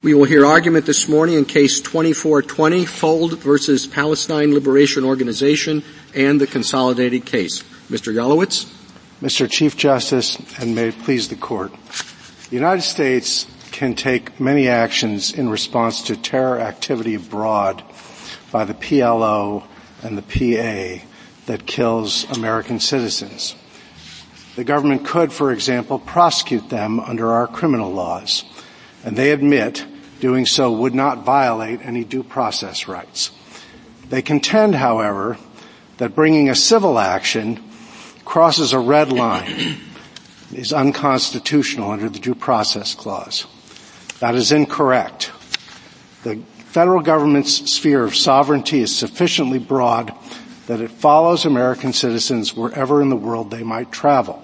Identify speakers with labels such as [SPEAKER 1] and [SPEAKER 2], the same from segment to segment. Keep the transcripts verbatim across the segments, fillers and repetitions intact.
[SPEAKER 1] We will hear argument this morning in Case twenty-four twenty, Fold versus Palestine Liberation Organization, and the consolidated case. Mister Yalowitz.
[SPEAKER 2] Mister Chief Justice, and may it please the Court, the United States can take many actions in response to terror activity abroad by the P L O and the P A that kills American citizens. The government could, for example, prosecute them under our criminal laws, and they admit doing so would not violate any due process rights. They contend, however, that bringing a civil action crosses a red line, is unconstitutional under the Due Process Clause. That is incorrect. The federal government's sphere of sovereignty is sufficiently broad that it follows American citizens wherever in the world they might travel.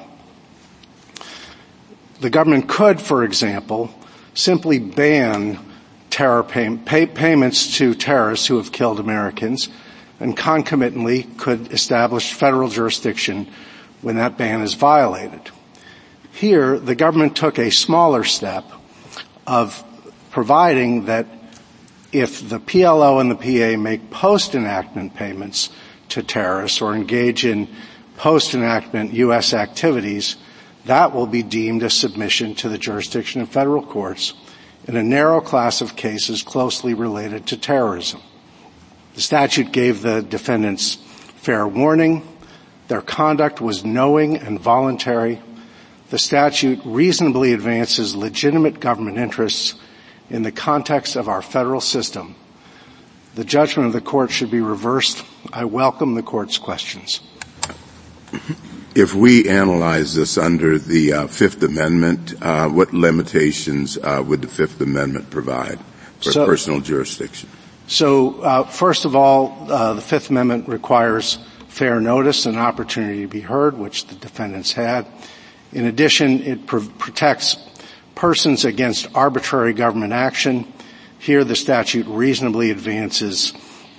[SPEAKER 2] The government could, for example, simply ban terror pay, pay, payments to terrorists who have killed Americans, and concomitantly could establish federal jurisdiction when that ban is violated. Here, the government took a smaller step of providing that if the P L O and the P A make post-enactment payments to terrorists or engage in post-enactment U S activities, that will be deemed a submission to the jurisdiction of federal courts in a narrow class of cases closely related to terrorism. The statute gave the defendants fair warning. Their conduct was knowing and voluntary. The statute reasonably advances legitimate government interests in the context of our federal system. The judgment of the court should be reversed. I welcome the court's questions.
[SPEAKER 3] If we analyze this under the uh, Fifth Amendment, uh, what limitations uh, would the Fifth Amendment provide for so, personal jurisdiction?
[SPEAKER 2] So, uh, first of all, uh, the Fifth Amendment requires fair notice and opportunity to be heard, which the defendants had. In addition, it pr- protects persons against arbitrary government action. Here, the statute reasonably advances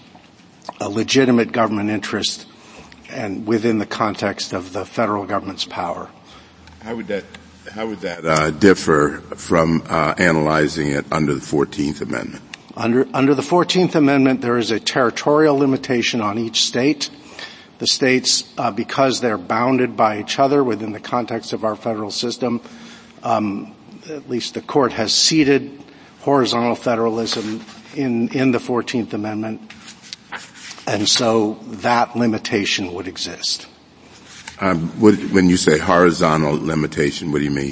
[SPEAKER 2] a legitimate government interest and within the context of the federal government's power.
[SPEAKER 3] How would that, how would that uh, differ from uh, analyzing it under the fourteenth Amendment?
[SPEAKER 2] Under, under the fourteenth Amendment, there is a territorial limitation on each state. The states, uh, because they're bounded by each other within the context of our federal system, um, at least the court has ceded horizontal federalism in, in the fourteenth Amendment. And so that limitation would exist.
[SPEAKER 3] Um, what, when you say horizontal limitation, what do you mean?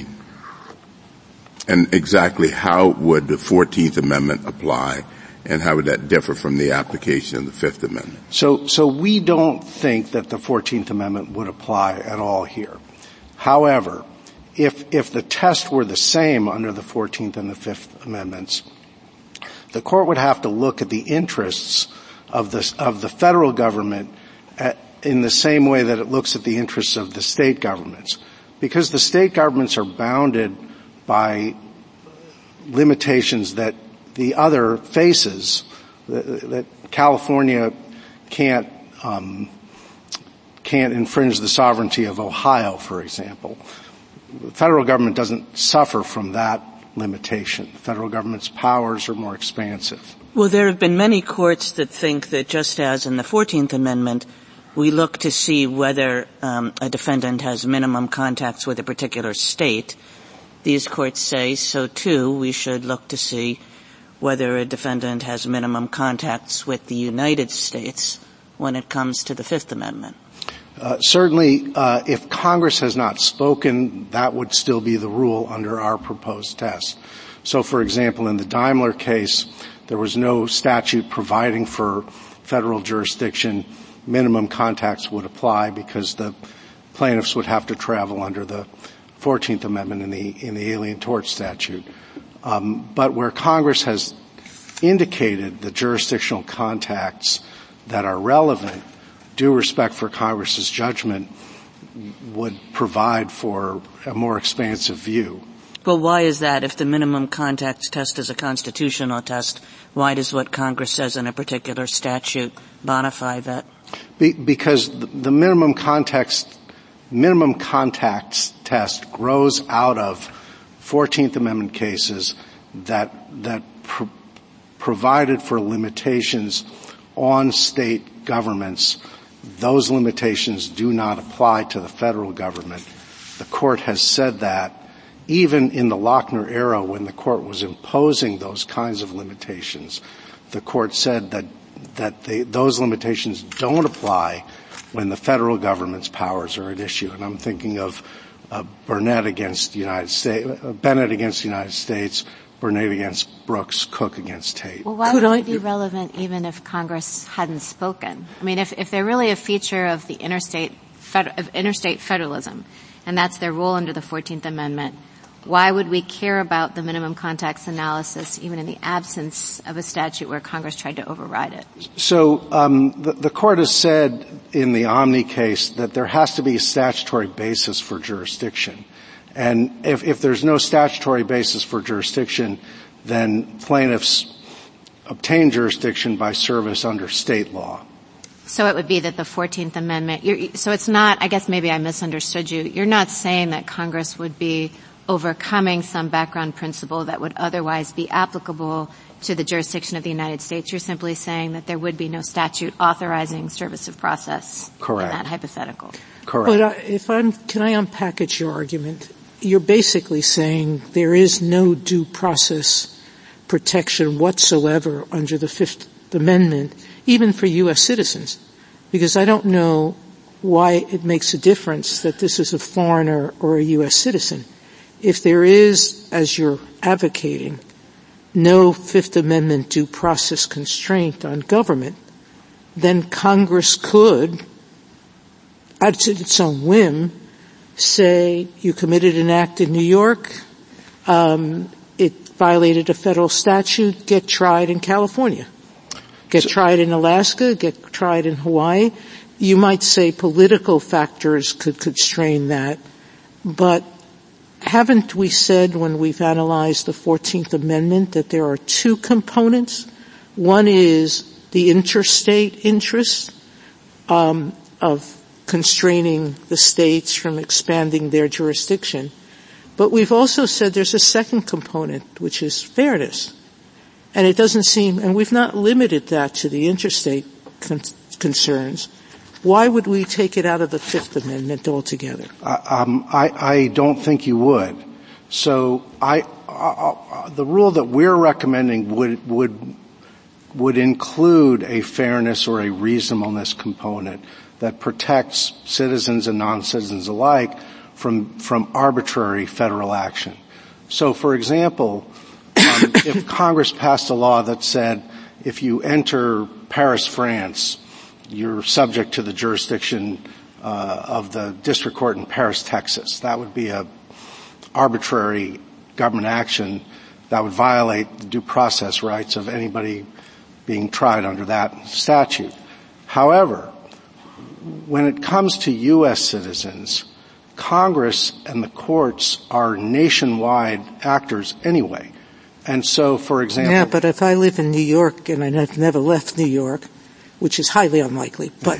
[SPEAKER 3] And exactly how would the fourteenth Amendment apply, and how would that differ from the application of the Fifth Amendment?
[SPEAKER 2] So, so we don't think that the fourteenth Amendment would apply at all here. However, if, if the test were the same under the fourteenth and the Fifth Amendments, the court would have to look at the interests of the, of the federal government at, in the same way that it looks at the interests of the state governments. Because the state governments are bounded by limitations that the other faces, that, that California can't, um, can't infringe the sovereignty of Ohio, for example. The federal government doesn't suffer from that limitation. The federal government's powers are more expansive.
[SPEAKER 4] Well, there have been many courts that think that just as in the fourteenth Amendment, we look to see whether um, a defendant has minimum contacts with a particular state. These courts say so too. We should look to see whether a defendant has minimum contacts with the United States when it comes to the Fifth Amendment.
[SPEAKER 2] Uh, certainly, uh, if Congress has not spoken, that would still be the rule under our proposed test. So, for example, in the Daimler case, there was no statute providing for federal jurisdiction. Minimum contacts would apply because the plaintiffs would have to travel under the fourteenth Amendment in the, in the Alien Tort Statute. Um, but where Congress has indicated the jurisdictional contacts that are relevant, due respect for Congress's judgment would provide for a more expansive view.
[SPEAKER 4] Well, why is that? If the minimum contacts test is a constitutional test, why does what Congress says in a particular statute bonify that?
[SPEAKER 2] Be, because the, the minimum context, minimum contacts test grows out of fourteenth Amendment cases that, that provided for limitations on state governments. Those limitations do not apply to the federal government. The court has said that even in the Lochner era, when the court was imposing those kinds of limitations, the court said that that they, those limitations don't apply when the federal government's powers are at issue. And I'm thinking of uh, Burnett against the United States, uh, Bennett against the United States, Burnett against Brooks, Cook against Tate.
[SPEAKER 5] Well, why
[SPEAKER 1] Could
[SPEAKER 5] would
[SPEAKER 1] I,
[SPEAKER 5] it be relevant even if Congress hadn't spoken? I mean, if, if they're really a feature of the interstate, fed, of interstate federalism, and that's their role under the fourteenth Amendment, why would we care about the minimum contacts analysis even in the absence of a statute where Congress tried to override it?
[SPEAKER 2] So um, the, the court has said in the Omni case that there has to be a statutory basis for jurisdiction. And if, if there's no statutory basis for jurisdiction, then plaintiffs obtain jurisdiction by service under state law.
[SPEAKER 5] So it would be that the fourteenth Amendment, you're, so it's not, I guess maybe I misunderstood you, you're not saying that Congress would be overcoming some background principle that would otherwise be applicable to the jurisdiction of the United States. You're simply saying that there would be no statute authorizing service of process.
[SPEAKER 2] Correct.
[SPEAKER 5] In that hypothetical.
[SPEAKER 2] Correct.
[SPEAKER 6] But uh, if I'm, can I unpackage your argument? You're basically saying there is no due process protection whatsoever under the Fifth Amendment, even for U S citizens, because I don't know why it makes a difference that this is a foreigner or a U S citizen. If there is, as you're advocating, no Fifth Amendment due process constraint on government, then Congress could, at its own whim, say you committed an act in New York, um, it violated a federal statute, get tried in California. Get so, tried in Alaska, get tried in Hawaii. You might say political factors could constrain that, but haven't we said when we've analyzed the fourteenth Amendment that there are two components? One is the interstate interest um, of constraining the states from expanding their jurisdiction. But we've also said there's a second component, which is fairness. And it doesn't seem, and we've not limited that to the interstate con- concerns. Why would we take it out of the Fifth Amendment altogether?
[SPEAKER 2] Uh, um, I, I don't think you would. So I, uh, uh, the rule that we're recommending would, would, would include a fairness or a reasonableness component that protects citizens and non-citizens alike from, from arbitrary federal action. So for example, um, if Congress passed a law that said if you enter Paris, France, you're subject to the jurisdiction uh, of the district court in Paris, Texas. That would be a arbitrary government action that would violate the due process rights of anybody being tried under that statute. However, when it comes to U S citizens, Congress and the courts are nationwide actors anyway. And so, for example...
[SPEAKER 6] Yeah, but if I live in New York and I've never left New York, which is highly unlikely, but,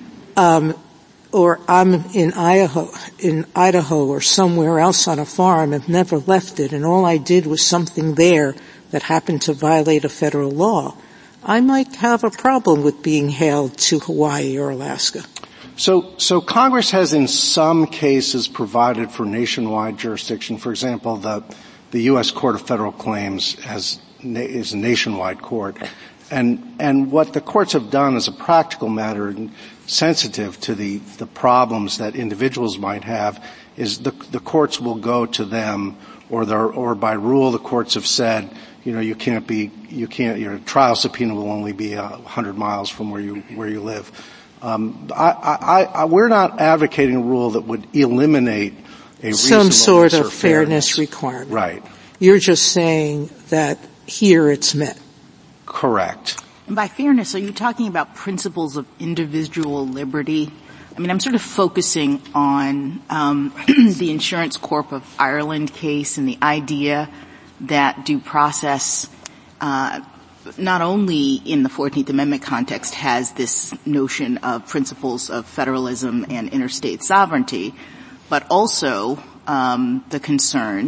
[SPEAKER 6] um, or I'm in Idaho, in Idaho or somewhere else on a farm, I've never left it, and all I did was something there that happened to violate a federal law, I might have a problem with being hailed to Hawaii or Alaska.
[SPEAKER 2] So, so Congress has in some cases provided for nationwide jurisdiction. For example, the, the U S Court of Federal Claims has, is a nationwide court. And, and what the courts have done as a practical matter and sensitive to the, the problems that individuals might have is the, the courts will go to them or there, or by rule the courts have said, you know, you can't be, you can't, your trial subpoena will only be a hundred miles from where you, where you live. Um, I, I, I, we're not advocating a rule that would eliminate a
[SPEAKER 6] some sort of
[SPEAKER 2] fairness.
[SPEAKER 6] fairness requirement.
[SPEAKER 2] Right.
[SPEAKER 6] You're just saying that here it's met.
[SPEAKER 2] Correct.
[SPEAKER 7] And by fairness, are you talking about principles of individual liberty? I mean, I'm sort of focusing on um, the Insurance Corp of Ireland case and the idea that due process, uh, not only in the fourteenth Amendment context has this notion of principles of federalism and interstate sovereignty, but also um, the concern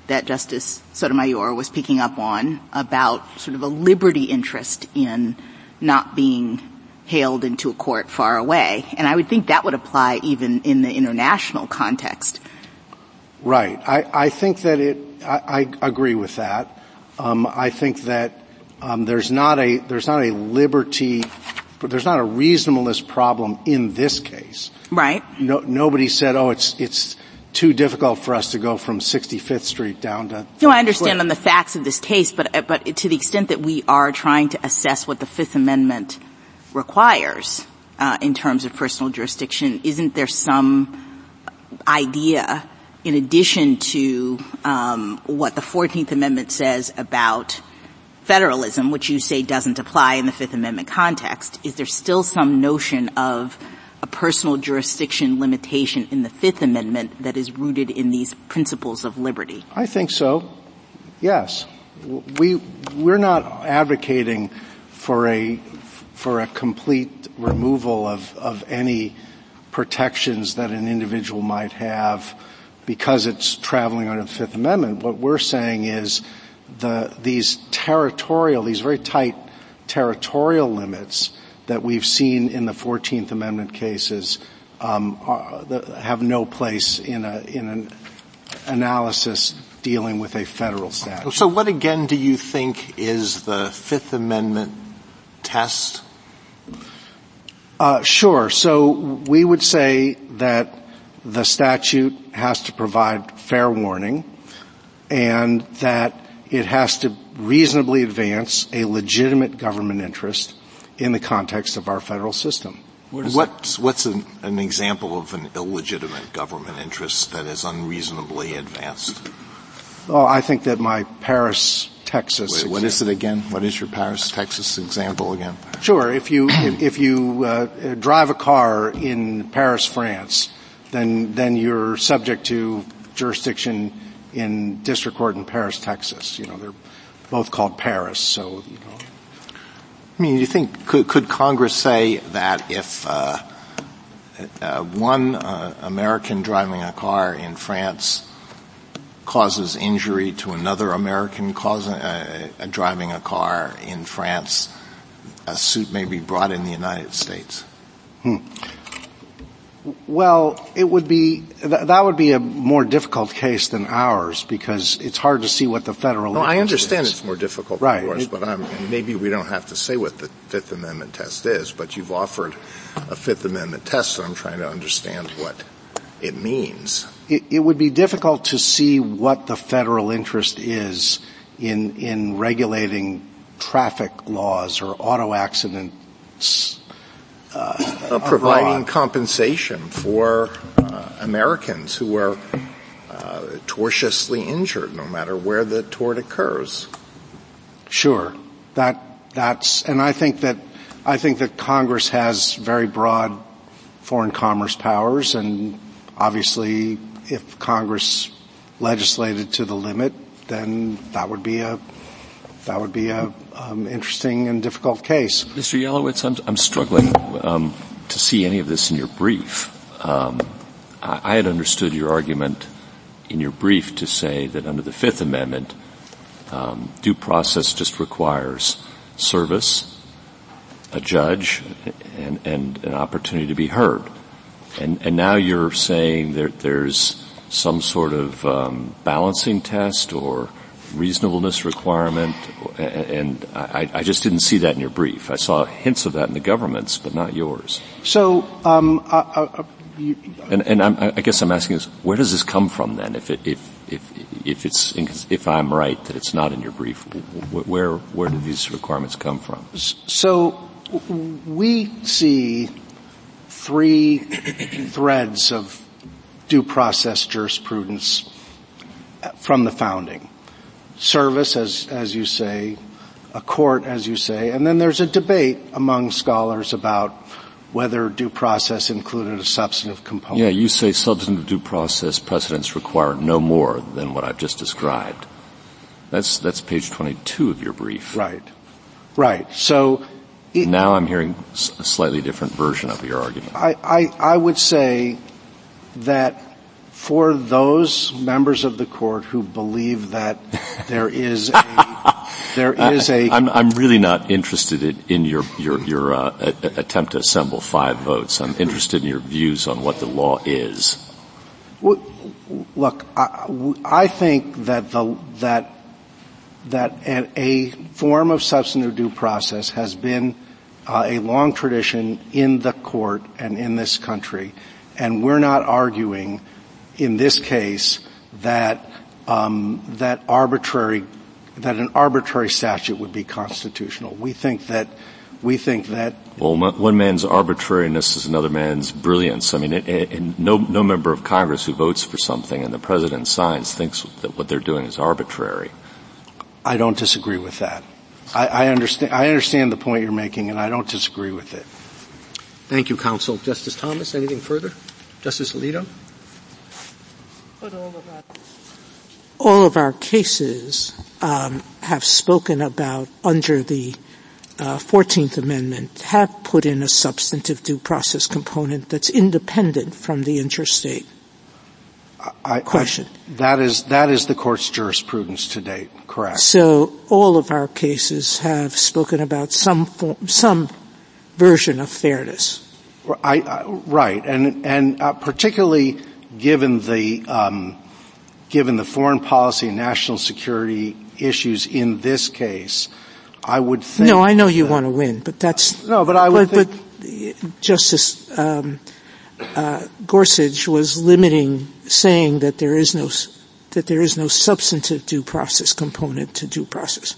[SPEAKER 7] that Justice Sotomayor was picking up on about sort of a liberty interest in not being hailed into a court far away. And I would think that would apply even in the international context.
[SPEAKER 2] Right. I, I think that it, I, I agree with that. Um, I think that um, there's not a, there's not a liberty, there's not a reasonableness problem in this case.
[SPEAKER 7] Right.
[SPEAKER 2] No, nobody said, oh, it's, it's too difficult for us to go from sixty-fifth Street down to.
[SPEAKER 7] No, I understand on the facts of this case, but, but to the extent that we are trying to assess what the Fifth Amendment requires, uh, in terms of personal jurisdiction, isn't there some idea in addition to, um, what the Fourteenth Amendment says about federalism, which you say doesn't apply in the Fifth Amendment context, is there still some notion of a personal jurisdiction limitation in the Fifth Amendment that is rooted in these principles of liberty?
[SPEAKER 2] I think so. Yes. We, we're not advocating for a, for a complete removal of, of any protections that an individual might have because it's traveling under the Fifth Amendment. What we're saying is the, these territorial, these very tight territorial limits that we've seen in the Fourteenth Amendment cases um, are, have no place in a in an analysis dealing with a federal statute.
[SPEAKER 8] So what again do you think is the Fifth Amendment test?
[SPEAKER 2] Uh, sure. So we would say that the statute has to provide fair warning and that it has to reasonably advance a legitimate government interest in the context of our federal system.
[SPEAKER 8] What's, what's an, an example of an illegitimate government interest that is unreasonably advanced?
[SPEAKER 2] Oh, I think that my Paris, Texas.
[SPEAKER 8] Wait, what is it again? What is your Paris, Texas example again?
[SPEAKER 2] Sure. If you if, if you uh, drive a car in Paris, France, then then you're subject to jurisdiction in district court in Paris, Texas. You know, they're both called Paris, so you know.
[SPEAKER 8] I mean, you think, could, could Congress say that if, uh, uh, one, uh, American driving a car in France causes injury to another American causing, uh, uh, driving a car in France, a suit may be brought in the United States?
[SPEAKER 2] Hmm. Well, it would be, th- that would be a more difficult case than ours because it's hard to see what the federal
[SPEAKER 8] No, I understand
[SPEAKER 2] is.
[SPEAKER 8] It's more difficult,
[SPEAKER 2] right.
[SPEAKER 8] of course,
[SPEAKER 2] it,
[SPEAKER 8] but I'm, and maybe we don't have to say what the Fifth Amendment test is, but you've offered a Fifth Amendment test, so I'm trying to understand what it means.
[SPEAKER 2] It, it would be difficult to see what the federal interest is in, in regulating traffic laws or auto accidents. Uh,
[SPEAKER 8] uh, providing compensation for uh, Americans who are uh, tortiously injured, no matter where the tort occurs.
[SPEAKER 2] Sure, that that's, and I think that I think that Congress has very broad foreign commerce powers, and obviously, if Congress legislated to the limit, then that would be a that would be a um, interesting and difficult case.
[SPEAKER 9] Mister Yalowitz, I'm, I'm struggling um, to see any of this in your brief. Um, I, I had understood your argument in your brief to say that under the Fifth Amendment, um, due process just requires service, a judge, and, and an opportunity to be heard. And, and now you're saying that there's some sort of um, balancing test or reasonableness requirement, and I, I just didn't see that in your brief. I saw hints of that in the government's, but not yours.
[SPEAKER 2] So, um, uh, uh, you,
[SPEAKER 9] and, and I'm, I guess I'm asking is, where does this come from then? If it, if if if it's if I'm right that it's not in your brief, where where do these requirements come from?
[SPEAKER 2] So, we see three threads of due process jurisprudence from the founding. Service, as, as you say, a court, as you say, and then there's a debate among scholars about whether due process included a substantive component.
[SPEAKER 9] Yeah, you say substantive due process precedents require no more than what I've just described. That's, that's page twenty-two of your brief.
[SPEAKER 2] Right. Right. So, it,
[SPEAKER 9] now I'm hearing a slightly different version of your argument.
[SPEAKER 2] I, I, I would say that For those members of the court who believe that there is a, there is a,
[SPEAKER 9] I'm, I'm really not interested in, in your your your uh, a, a attempt to assemble five votes. I'm interested in your views on what the law is.
[SPEAKER 2] Well, look, I, I think that the that that a form of substantive due process has been uh, a long tradition in the court and in this country, and we're not arguing in this case that um, that arbitrary that an arbitrary statute would be constitutional. We think that we think that
[SPEAKER 9] well, one man's arbitrariness is another man's brilliance. I mean, it, it, no no member of Congress who votes for something and the president signs thinks that what they're doing is arbitrary.
[SPEAKER 2] I don't disagree with that. I, I understand. I understand the point you're making, and I don't disagree with it.
[SPEAKER 1] Thank you, counsel. Justice Thomas, anything further? Justice Alito.
[SPEAKER 6] But all of our, all of our cases um, have spoken about, under the uh, fourteenth Amendment, have put in a substantive due process component that's independent from the interstate
[SPEAKER 2] I,
[SPEAKER 6] question.
[SPEAKER 2] I, that is that is the court's jurisprudence to date. Correct.
[SPEAKER 6] So all of our cases have spoken about some form, some version of fairness.
[SPEAKER 2] I, I, right, and and uh, particularly given the um, given the foreign policy and national security issues in this case, I would think.
[SPEAKER 6] No, I know you want to win, but that's
[SPEAKER 2] no. But I would
[SPEAKER 6] but,
[SPEAKER 2] think
[SPEAKER 6] but Justice um, uh, Gorsuch was limiting, saying that there is no that there is no substantive due process component to due process.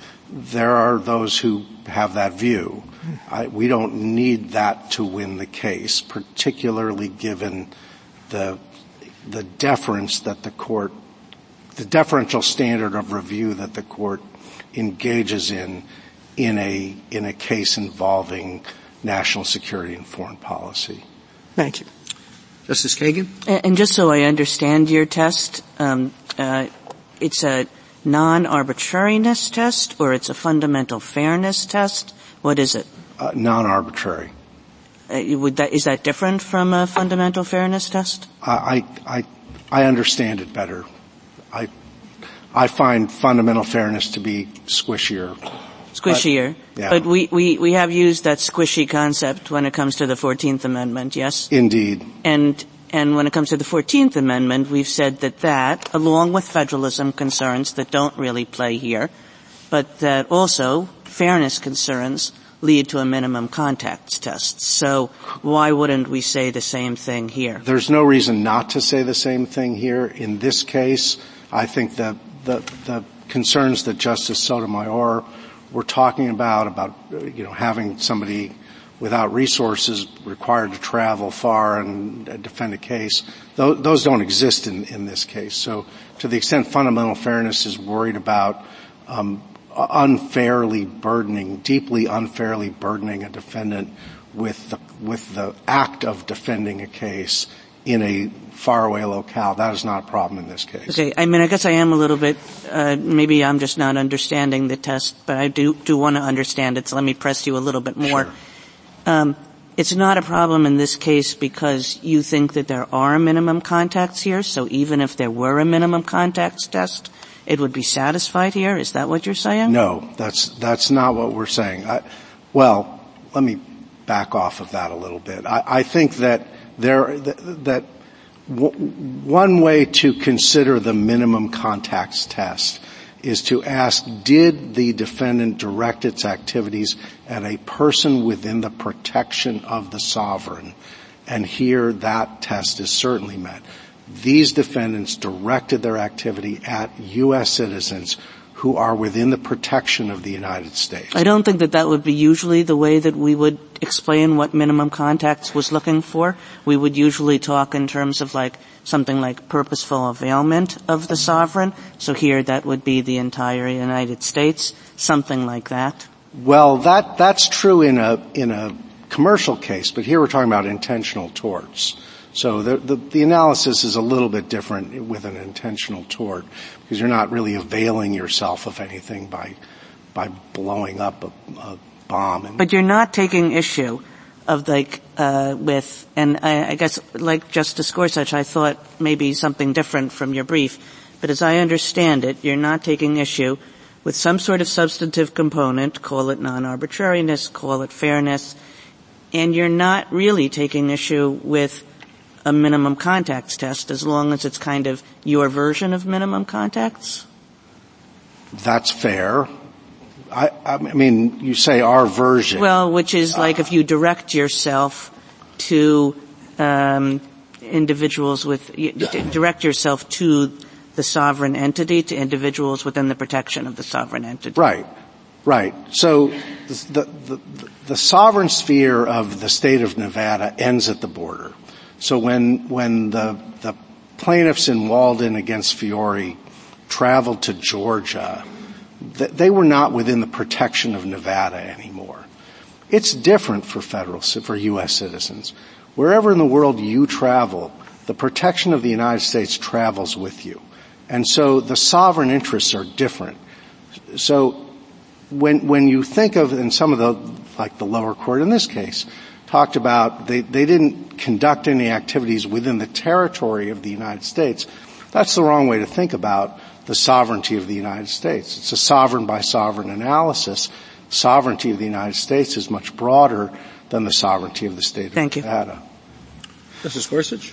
[SPEAKER 2] There are those who have that view. I, we don't need that to win the case, particularly given the the deference that the court, the deferential standard of review that the court engages in in a in a case involving national security and foreign policy.
[SPEAKER 6] Thank you.
[SPEAKER 1] Justice Kagan?
[SPEAKER 4] And just so I understand your test, um, uh, it's a non-arbitrariness test, or it's a fundamental fairness test? What is it?
[SPEAKER 2] Uh, non-arbitrary.
[SPEAKER 4] Uh, would that, is that different from a fundamental fairness test?
[SPEAKER 2] I, I, I understand it better. I, I find fundamental fairness to be squishier.
[SPEAKER 4] Squishier.
[SPEAKER 2] But, yeah.
[SPEAKER 4] But we, we, we have used that squishy concept when it comes to the fourteenth Amendment, yes?
[SPEAKER 2] Indeed.
[SPEAKER 4] And, and when it comes to the fourteenth Amendment, we've said that that, along with federalism concerns that don't really play here, but that also fairness concerns lead to a minimum contacts test. So why wouldn't we say the same thing here?
[SPEAKER 2] There's no reason not to say the same thing here. In this case, I think that the, the concerns that Justice Sotomayor were talking about, about, you know, having somebody without resources required to travel far and uh, defend a case, those, those don't exist in, in this case. So to the extent fundamental fairness is worried about um, unfairly burdening, deeply unfairly burdening a defendant with the, with the act of defending a case in a faraway locale, that is not a problem in this case.
[SPEAKER 4] Okay, I mean, I guess I am a little bit, uh, maybe I'm just not understanding the test, but I do, do want to understand it, so let me press you a little bit more.
[SPEAKER 2] Sure.
[SPEAKER 4] Um, it's not a problem in this case because you think that there are minimum contacts here, so even if there were a minimum contacts test, it would be satisfied here? Is that what you're saying?
[SPEAKER 2] No, that's, that's not what we're saying. I, well, let me back off of that a little bit. I, I think that there, that, that w- one way to consider the minimum contacts test is to ask, did the defendant direct its activities at a person within the protection of the sovereign? And here that test is certainly met. These defendants directed their activity at U S citizens who are within the protection of the United States.
[SPEAKER 4] I don't think that that would be usually the way that we would explain what minimum contacts was looking for. We would usually talk in terms of like something like purposeful availment of the sovereign. So here that would be the entire United States, something like that.
[SPEAKER 2] Well, that, that's true in a, in a commercial case, but here we're talking about intentional torts. So the, the, the analysis is a little bit different with an intentional tort because you're not really availing yourself of anything by, by blowing up a, a bomb. And
[SPEAKER 4] but you're not taking issue of like, uh, with, and I, I guess like Justice Gorsuch, I thought maybe something different from your brief, but as I understand it, you're not taking issue with some sort of substantive component, call it non-arbitrariness, call it fairness, and you're not really taking issue with a minimum contacts test as long as it's kind of your version of minimum contacts?
[SPEAKER 2] That's fair. I, I mean, you say our version.
[SPEAKER 4] Well, which is like uh, if you direct yourself to um, individuals with, you, direct yourself to the sovereign entity, to individuals within the protection of the sovereign entity.
[SPEAKER 2] Right, right. So the, the, the, the sovereign sphere of the state of Nevada ends at the border. So when, when the, the plaintiffs in Walden against Fiore traveled to Georgia, th- they were not within the protection of Nevada anymore. It's different for federal, for U S citizens. Wherever in the world you travel, the protection of the United States travels with you. And so the sovereign interests are different. So when, when you think of, and some of the, like the lower court in this case, talked about they, they didn't conduct any activities within the territory of the United States, that's the wrong way to think about the sovereignty of the United States. It's a sovereign by sovereign analysis. Sovereignty of the United States is much broader than the sovereignty of the state of
[SPEAKER 4] Thank
[SPEAKER 2] Nevada.
[SPEAKER 1] You. Justice Gorsuch?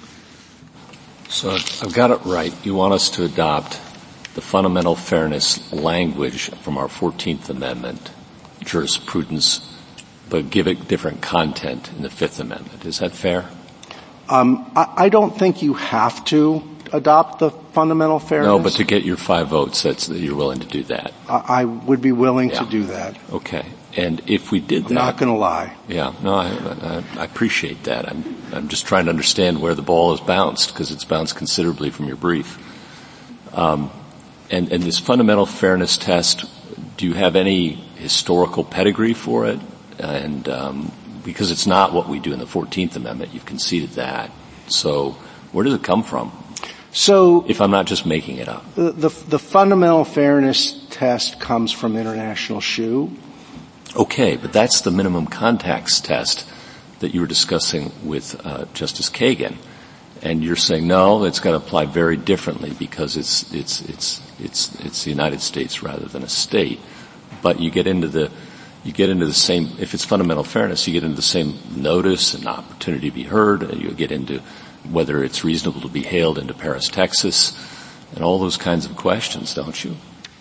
[SPEAKER 9] So I've got it right. You want us to adopt the fundamental fairness language from our fourteenth Amendment jurisprudence, but give it different content in the Fifth Amendment. Is that fair?
[SPEAKER 2] Um, I, I don't think you have to adopt the fundamental fairness.
[SPEAKER 9] No, but to get your five votes, that's that you're willing to do that.
[SPEAKER 2] I, I would be willing
[SPEAKER 9] yeah.
[SPEAKER 2] to do that.
[SPEAKER 9] Okay. And if we did
[SPEAKER 2] I'm
[SPEAKER 9] that,
[SPEAKER 2] not going to lie.
[SPEAKER 9] Yeah, no, I, I, I appreciate that. I'm, I'm just trying to understand where the ball is bounced because it's bounced considerably from your brief. Um, and, and this fundamental fairness test, do you have any historical pedigree for it? And um, because it's not what we do in the fourteenth Amendment, you've conceded that. So where does it come from?
[SPEAKER 2] So,
[SPEAKER 9] if I'm not just making it up,
[SPEAKER 2] the the, the fundamental fairness test comes from International Shoe.
[SPEAKER 9] Okay, but that's the minimum contacts test that you were discussing with uh, Justice Kagan, and you're saying no, it's got to apply very differently because it's it's it's it's it's the United States rather than a state. But you get into the you get into the same. If it's fundamental fairness, you get into the same notice and opportunity to be heard. And you get into whether it's reasonable to be hailed into Paris, Texas, and all those kinds of questions, don't you?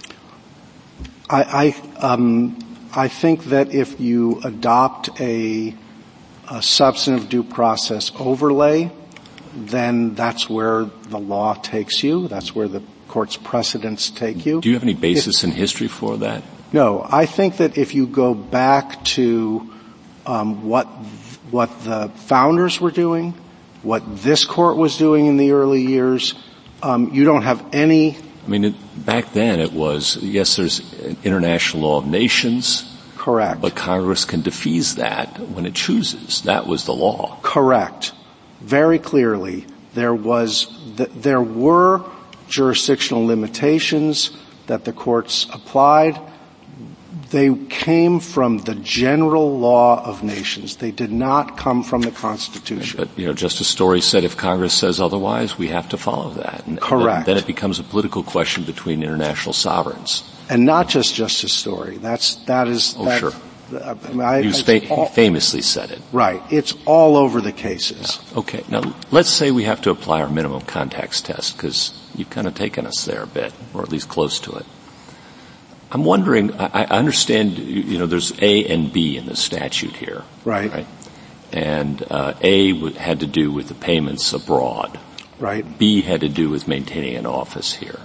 [SPEAKER 2] I. I um I think that if you adopt a, a substantive due process overlay, then that's where the law takes you. That's where the court's precedents take you.
[SPEAKER 9] Do you have any basis
[SPEAKER 2] if,
[SPEAKER 9] in history for that?
[SPEAKER 2] No. I think that if you go back to um, what what the founders were doing, what this court was doing in the early years, um, you don't have any
[SPEAKER 9] I mean, it, back then it was, yes, there's international law of nations.
[SPEAKER 2] Correct.
[SPEAKER 9] But Congress can defease that when it chooses. That was the law.
[SPEAKER 2] Correct. Very clearly, there was, th- there were jurisdictional limitations that the courts applied. They came from the general law of nations. They did not come from the Constitution.
[SPEAKER 9] But, you know, Justice Story said if Congress says otherwise, we have to follow that. And
[SPEAKER 2] Correct.
[SPEAKER 9] Then, then it becomes a political question between international sovereigns.
[SPEAKER 2] And not just Justice Story. That's, that is,
[SPEAKER 9] oh,
[SPEAKER 2] that,
[SPEAKER 9] sure.
[SPEAKER 2] I mean, I,
[SPEAKER 9] he, was fa- all, he famously said it.
[SPEAKER 2] Right. It's all over the cases.
[SPEAKER 9] Yeah. Okay. Now, let's say we have to apply our minimum contacts test, because you've kind of taken us there a bit, or at least close to it. I'm wondering, I, I understand, you know, there's A and B in the statute here.
[SPEAKER 2] Right.
[SPEAKER 9] Right? And uh, A w- had to do with the payments abroad.
[SPEAKER 2] Right.
[SPEAKER 9] B had to do with maintaining an office here.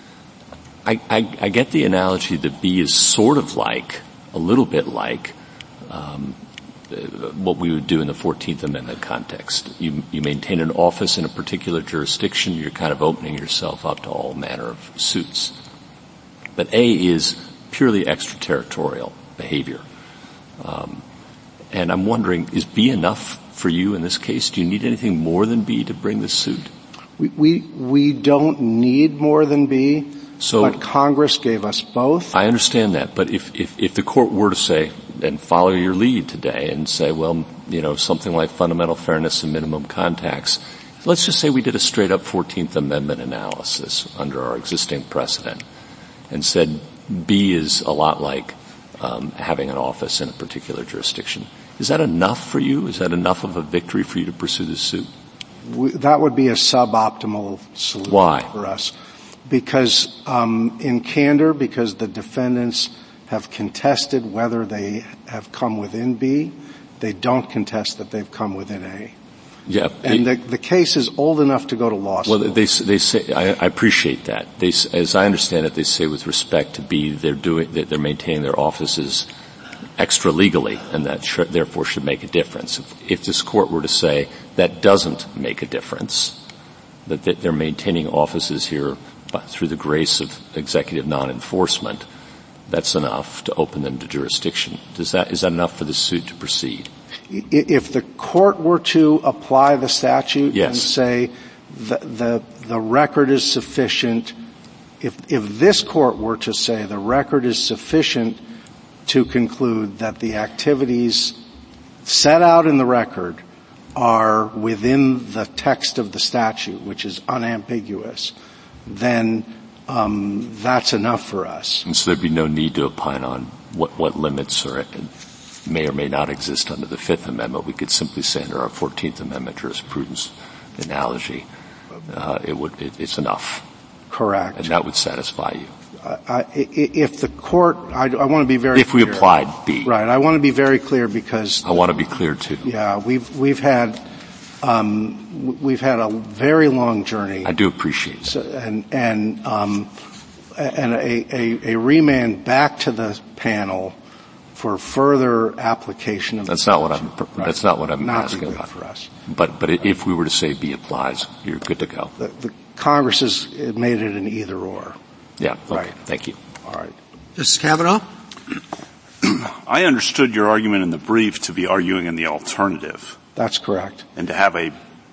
[SPEAKER 9] I, I, I get the analogy that B is sort of like, a little bit like, um, what we would do in the fourteenth Amendment context. You, you maintain an office in a particular jurisdiction, you're kind of opening yourself up to all manner of suits. But A is purely extraterritorial behavior. Um, and I'm wondering, is B enough for you in this case? Do you need anything more than B to bring this suit?
[SPEAKER 2] We, we, we don't need more than B.
[SPEAKER 9] So,
[SPEAKER 2] but Congress gave us both.
[SPEAKER 9] I understand that, but if, if, if the court were to say, and follow your lead today and say, well, you know, something like fundamental fairness and minimum contacts. Let's just say we did a straight-up fourteenth Amendment analysis under our existing precedent and said B is a lot like um, having an office in a particular jurisdiction. Is that enough for you? Is that enough of a victory for you to pursue this suit?
[SPEAKER 2] We, that would be a suboptimal solution
[SPEAKER 9] Why?
[SPEAKER 2] for us. Because um, in candor, because the defendants have contested whether they have come within B, they don't contest that they've come within A.
[SPEAKER 9] Yeah,
[SPEAKER 2] and the, the case is old enough to go to law school.
[SPEAKER 9] Well, they they say I, I appreciate that. They, as I understand it, they say with respect to B, they're doing that they're maintaining their offices extra legally, and that sh- therefore should make a difference. If, if this court were to say that doesn't make a difference, that they're maintaining offices here through the grace of executive non-enforcement, that's enough to open them to jurisdiction. Does that is that enough for the suit to proceed?
[SPEAKER 2] If the court were to apply the statute
[SPEAKER 9] yes.
[SPEAKER 2] and say the, the, the record is sufficient, if, if this court were to say the record is sufficient to conclude that the activities set out in the record are within the text of the statute, which is unambiguous, then um, that's enough for us.
[SPEAKER 9] And so there'd be no need to opine on what, what limits are may or may not exist under the Fifth Amendment. We could simply say under our Fourteenth Amendment jurisprudence analogy, uh, it would, it, it's enough.
[SPEAKER 2] Correct.
[SPEAKER 9] And that would satisfy you.
[SPEAKER 2] Uh, I, if the court, I, I want to be very
[SPEAKER 9] if
[SPEAKER 2] clear.
[SPEAKER 9] we applied B.
[SPEAKER 2] Right. I want to be very clear because.
[SPEAKER 9] I want to be clear too.
[SPEAKER 2] Yeah, we've, we've had, um, we've had a very long journey.
[SPEAKER 9] I do appreciate that.
[SPEAKER 2] So, and, and, um, and a, a, a remand back to the panel for further application of
[SPEAKER 9] that's
[SPEAKER 2] the
[SPEAKER 9] not what I'm
[SPEAKER 2] right.
[SPEAKER 9] that's not what I'm
[SPEAKER 2] not
[SPEAKER 9] asking about
[SPEAKER 2] for us.
[SPEAKER 9] But but if we were to say B applies, you're good to go.
[SPEAKER 2] The, the Congress has made it an either or.
[SPEAKER 9] Yeah. Okay.
[SPEAKER 2] Right.
[SPEAKER 9] Thank you.
[SPEAKER 2] All right.
[SPEAKER 1] Justice Kavanaugh?
[SPEAKER 10] I understood your argument in the brief to be arguing in the alternative.
[SPEAKER 2] That's correct.
[SPEAKER 10] And to have a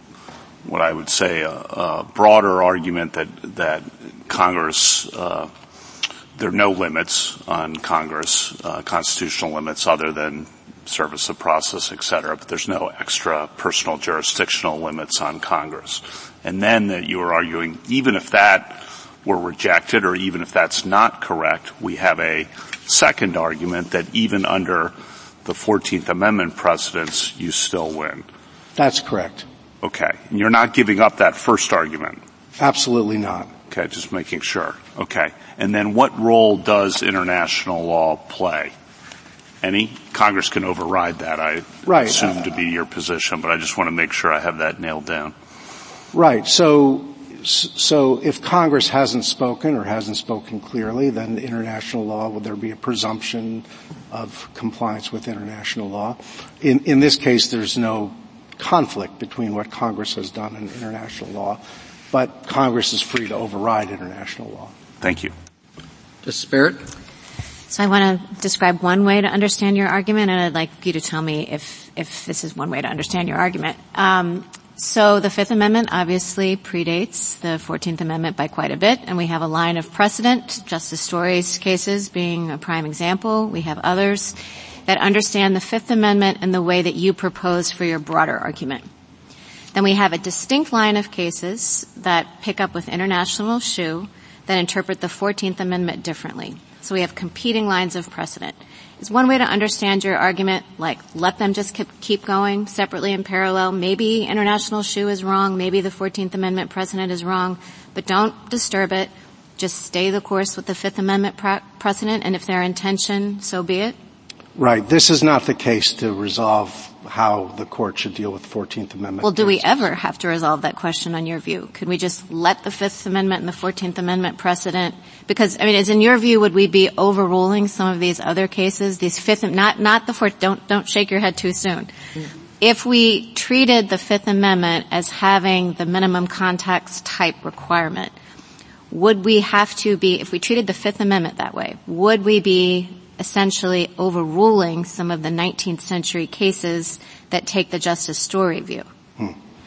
[SPEAKER 10] what I would say a, a broader argument that that Congress. Uh, There are no limits on Congress, uh, constitutional limits other than service of process, et cetera, but there's no extra personal jurisdictional limits on Congress. And then that you were arguing, even if that were rejected or even if that's not correct, we have a second argument that even under the Fourteenth Amendment precedents, you still win.
[SPEAKER 2] That's correct.
[SPEAKER 10] Okay. And you're not giving up that first argument?
[SPEAKER 2] Absolutely not.
[SPEAKER 10] Okay, just making sure. Okay. And then what role does international law play? Any? Congress can override that, I
[SPEAKER 2] right.
[SPEAKER 10] assume
[SPEAKER 2] uh,
[SPEAKER 10] to be your position, but I just want to make sure I have that nailed down.
[SPEAKER 2] Right. So, so if Congress hasn't spoken or hasn't spoken clearly, then international law, will there be a presumption of compliance with international law? In, in this case, there's no conflict between what Congress has done and international law. But Congress is free to override international law.
[SPEAKER 10] Thank you.
[SPEAKER 1] Justice Barrett?
[SPEAKER 5] So I want to describe one way to understand your argument, and I'd like you to tell me if, if this is one way to understand your argument. Um, so the Fifth Amendment obviously predates the Fourteenth Amendment by quite a bit, and we have a line of precedent, Justice Story's cases being a prime example. We have others that understand the Fifth Amendment in the way that you propose for your broader argument. Then we have a distinct line of cases that pick up with international shoe that interpret the Fourteenth Amendment differently. So we have competing lines of precedent. Is one way to understand your argument, like, let them just keep, keep going separately in parallel? Maybe international shoe is wrong, maybe the Fourteenth Amendment precedent is wrong, but don't disturb it. Just stay the course with the Fifth Amendment pre- precedent, and if their intention, so be it?
[SPEAKER 2] Right. This is not the case to resolve how the court should deal with the Fourteenth Amendment.
[SPEAKER 5] Well, do
[SPEAKER 2] cases.
[SPEAKER 5] we ever have to resolve that question on your view? Could we just let the Fifth Amendment and the Fourteenth Amendment precedent? Because, I mean, is in your view, would we be overruling some of these other cases? These Fifth, not, not the Fourth, don't, don't shake your head too soon. Mm. If we treated the Fifth Amendment as having the minimum context type requirement, would we have to be, if we treated the Fifth Amendment that way, would we be essentially overruling some of the nineteenth century cases that take the Justice Story view?
[SPEAKER 2] Hmm.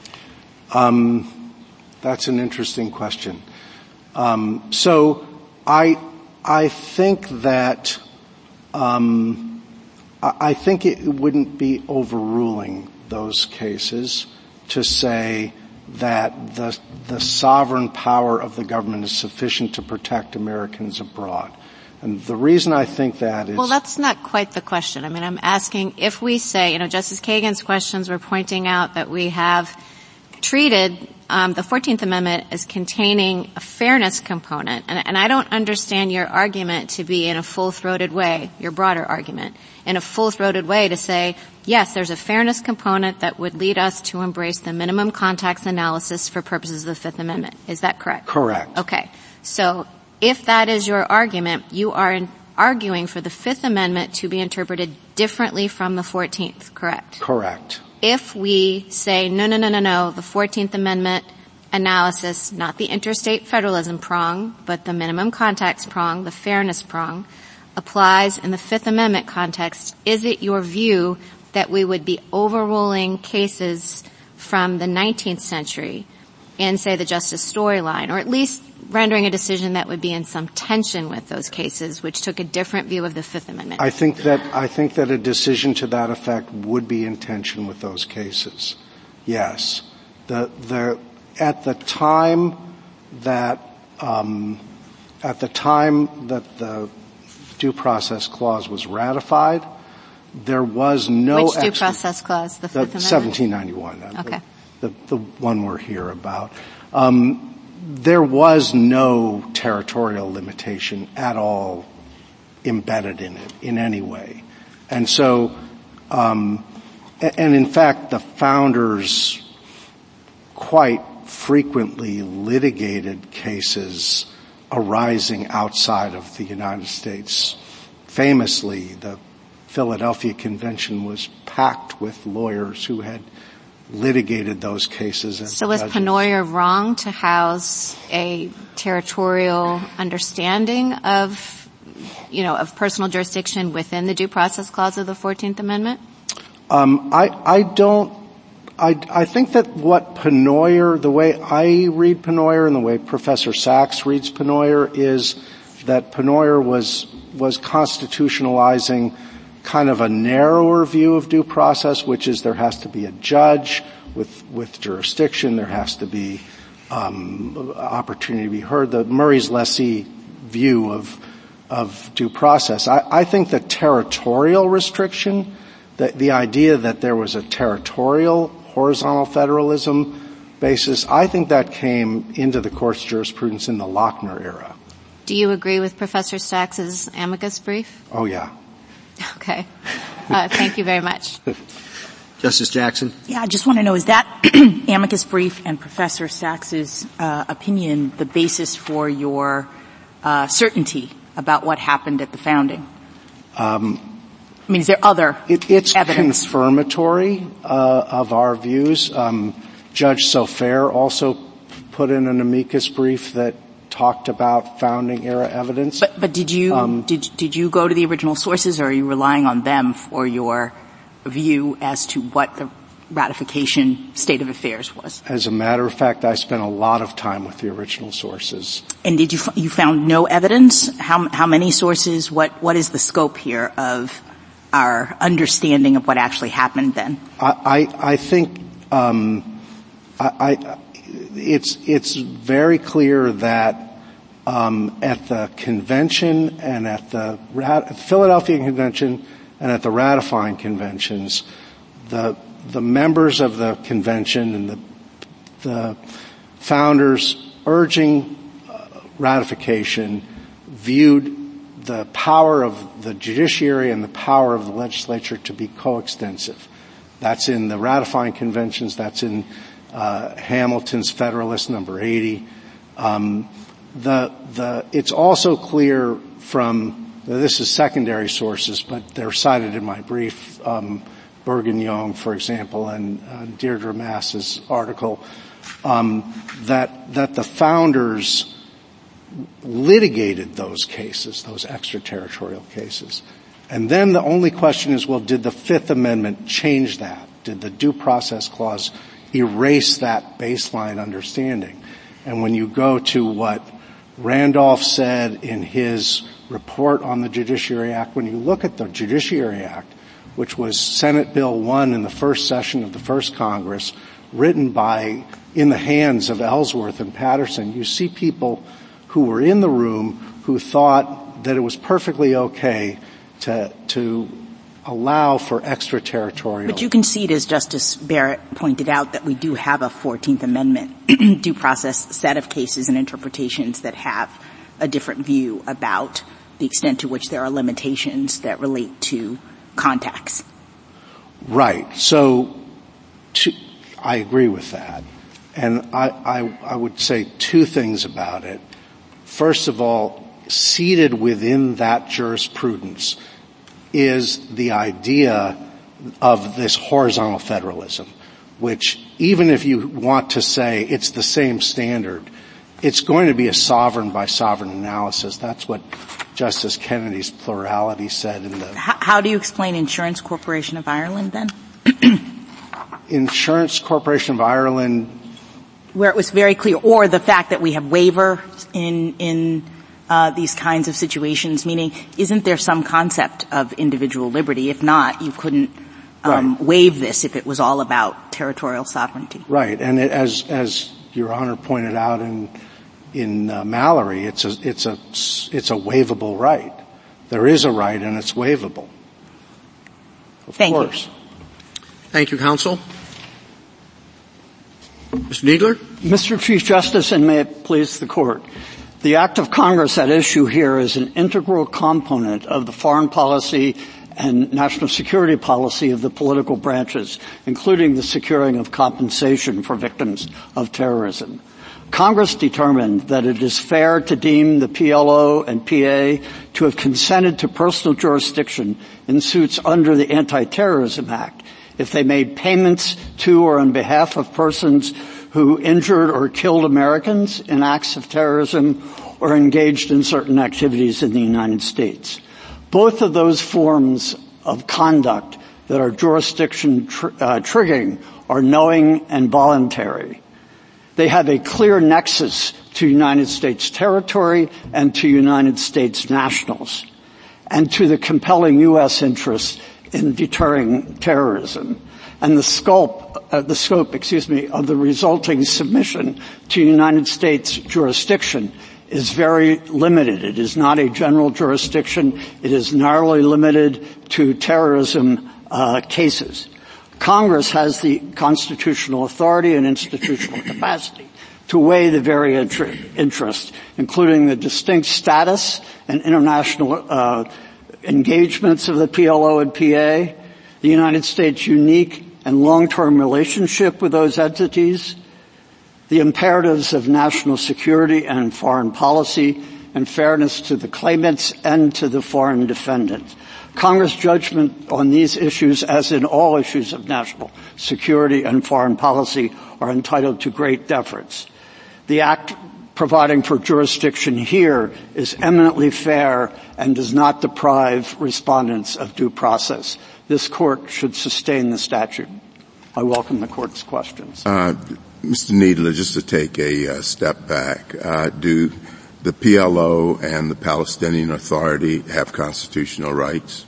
[SPEAKER 2] Um, that's an interesting question. Um, so I, I think that, um, I think it wouldn't be overruling those cases to say that the, the sovereign power of the government is sufficient to protect Americans abroad. And the reason I think that is...
[SPEAKER 5] Well, that's not quite the question. I mean, I'm asking if we say, you know, Justice Kagan's questions were pointing out that we have treated um, the fourteenth Amendment as containing a fairness component. And, and I don't understand your argument to be in a full-throated way, your broader argument, in a full-throated way to say, yes, there's a fairness component that would lead us to embrace the minimum contacts analysis for purposes of the Fifth Amendment. Is that correct?
[SPEAKER 2] Correct.
[SPEAKER 5] Okay. So if that is your argument, you are in arguing for the Fifth Amendment to be interpreted differently from the fourteenth, correct?
[SPEAKER 2] Correct.
[SPEAKER 5] If we say, no, no, no, no, no, the fourteenth Amendment analysis, not the interstate federalism prong, but the minimum contacts prong, the fairness prong, applies in the Fifth Amendment context, is it your view that we would be overruling cases from the nineteenth century in, say, the Justice Story line, or at least rendering a decision that would be in some tension with those cases, which took a different view of the Fifth Amendment?
[SPEAKER 2] I think that I think that a decision to that effect would be in tension with those cases. Yes, the the at the time that um, at the time that the Due Process Clause was ratified, there was no
[SPEAKER 5] Which due
[SPEAKER 2] ex-
[SPEAKER 5] process clause? The Fifth
[SPEAKER 2] the
[SPEAKER 5] Amendment?
[SPEAKER 2] seventeen ninety-one.
[SPEAKER 5] Okay.
[SPEAKER 2] The, the, the one we're here about. Um, there was no territorial limitation at all embedded in it in any way. And so, um, and in fact, the founders quite frequently litigated cases arising outside of the United States. Famously, the Philadelphia Convention was packed with lawyers who had litigated those cases. As
[SPEAKER 5] so was
[SPEAKER 2] judges.
[SPEAKER 5] Pennoyer wrong to house a territorial understanding of, you know, of personal jurisdiction within the Due Process Clause of the fourteenth Amendment?
[SPEAKER 2] Um, I, I don't, I, I think that what Pennoyer, the way I read Pennoyer and the way Professor Sachs reads Pennoyer is that Pennoyer was, was constitutionalizing kind of a narrower view of due process, which is there has to be a judge with with jurisdiction, there has to be um opportunity to be heard. The Murray's lessee view of of due process. I, I think the territorial restriction, the, the idea that there was a territorial horizontal federalism basis, I think that came into the court's jurisprudence in the Lochner era.
[SPEAKER 5] Do you agree with Professor Sachs's amicus brief?
[SPEAKER 2] Oh, yeah.
[SPEAKER 5] Okay. Uh, thank you very much.
[SPEAKER 1] Justice Jackson?
[SPEAKER 7] Yeah, I just want to know, is that amicus brief and Professor Sachs's uh, opinion the basis for your uh, certainty about what happened at the founding?
[SPEAKER 2] Um,
[SPEAKER 7] I mean, is there other
[SPEAKER 2] it, it's
[SPEAKER 7] evidence?
[SPEAKER 2] confirmatory uh, of our views. Um, Judge Sofair also put in an amicus brief that talked about founding era evidence.
[SPEAKER 7] But, but did you
[SPEAKER 2] um,
[SPEAKER 7] did did you go to the original sources, or are you relying on them for your view as to what the ratification state of affairs was?
[SPEAKER 2] As a matter of fact, I spent a lot of time with the original sources.
[SPEAKER 7] And did you you found no evidence? How how many sources? What what is the scope here of our understanding of what actually happened then?
[SPEAKER 2] I I, I think um, I. I It's, it's very clear that, um, at the convention and at the rat- Philadelphia Convention and at the ratifying conventions, the, the members of the convention and the, the founders urging uh, ratification viewed the power of the judiciary and the power of the legislature to be coextensive. That's in the ratifying conventions, that's in Uh, Hamilton's Federalist number eighty. Um, the, the, it's also clear from, this is secondary sources, but they're cited in my brief, um, Bergen-Young, for example, and uh, Deirdre Mass's article, um, that, that the founders litigated those cases, those extraterritorial cases. And then the only question is, well, did the Fifth Amendment change that? Did the Due Process Clause erase that baseline understanding? And when you go to what Randolph said in his report on the Judiciary Act, when you look at the Judiciary Act, which was Senate Bill one in the first session of the first Congress, written by, in the hands of Ellsworth and Patterson, you see people who were in the room who thought that it was perfectly okay to, to allow for extraterritorial.
[SPEAKER 7] But you concede, as Justice Barrett pointed out, that we do have a fourteenth Amendment due process set of cases and interpretations that have a different view about the extent to which there are limitations that relate to contacts.
[SPEAKER 2] Right. So to, I agree with that. And I, I, I would say two things about it. First of all, seated within that jurisprudence is the idea of this horizontal federalism, which even if you want to say it's the same standard, it's going to be a sovereign by sovereign analysis. That's what Justice Kennedy's plurality said in the...
[SPEAKER 7] How, how do you explain Insurance Corporation of Ireland then?
[SPEAKER 2] Insurance Corporation of Ireland...
[SPEAKER 7] Where it was very clear, or the fact that we have waiver in, in, uh, these kinds of situations, meaning isn't there some concept of individual liberty? If not, you couldn't, um, right. waive this if it was all about territorial sovereignty.
[SPEAKER 2] Right. And it, as, as Your Honor pointed out in, in, uh, Mallory, it's a, it's a, it's a waivable right. There is a right and it's waivable. Of
[SPEAKER 7] Thank
[SPEAKER 2] course.
[SPEAKER 7] you.
[SPEAKER 1] Thank you, counsel. Mister Kneedler?
[SPEAKER 11] Mister Chief Justice, and may it please the Court, the act of Congress at issue here is an integral component of the foreign policy and national security policy of the political branches, including the securing of compensation for victims of terrorism. Congress determined that it is fair to deem the P L O and P A to have consented to personal jurisdiction in suits under the Anti-Terrorism Act if they made payments to or on behalf of persons who injured or killed Americans in acts of terrorism or engaged in certain activities in the United States. Both of those forms of conduct that are jurisdiction tr- uh, triggering are knowing and voluntary. They have a clear nexus to United States territory and to United States nationals, and to the compelling U S interests in deterring terrorism. And the scope, uh, the scope, excuse me, of the resulting submission to United States jurisdiction is very limited. It is not a general jurisdiction. It is narrowly limited to terrorism uh, cases. Congress has the constitutional authority and institutional capacity to weigh the very inter- interests, including the distinct status and international uh, engagements of the P L O and P A, the United States' unique and long-term relationship with those entities, the imperatives of national security and foreign policy, and fairness to the claimants and to the foreign defendants. Congress' judgment on these issues, as in all issues of national security and foreign policy, are entitled to great deference. The Act providing for jurisdiction here is eminently fair and does not deprive respondents of due process. This Court should sustain the statute. I welcome the Court's questions.
[SPEAKER 3] Uh, Mister Kneedler, just to take a uh, step back, uh, do the P L O and the Palestinian Authority have constitutional rights?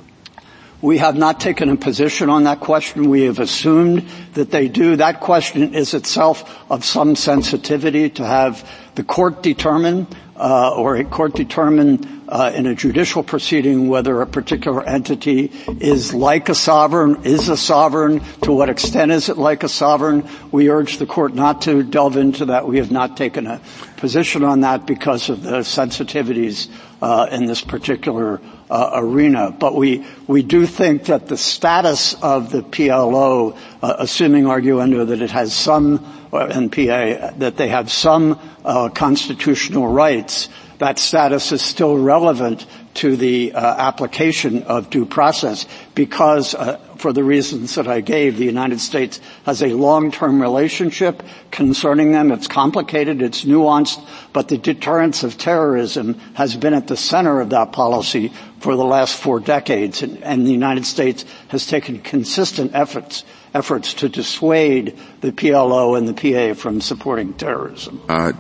[SPEAKER 11] We have not taken a position on that question. We have assumed that they do. That question is itself of some sensitivity to have the court determine, uh, or a court determine uh, in a judicial proceeding whether a particular entity is like a sovereign, is a sovereign, to what extent is it like a sovereign. We urge the court not to delve into that. We have not taken a position on that because of the sensitivities uh, in this particular Uh, arena. But we, we do think that the status of the P L O, uh, assuming arguendo that it has some, uh, and P A, that they have some, uh, constitutional rights, that status is still relevant to the, uh, application of due process because, uh, for the reasons that I gave, the United States has a long-term relationship concerning them. It's complicated, it's nuanced, but the deterrence of terrorism has been at the center of that policy for the last four decades, and, and the United States has taken consistent efforts efforts to dissuade the P L O and the P A from supporting terrorism.
[SPEAKER 3] Uh,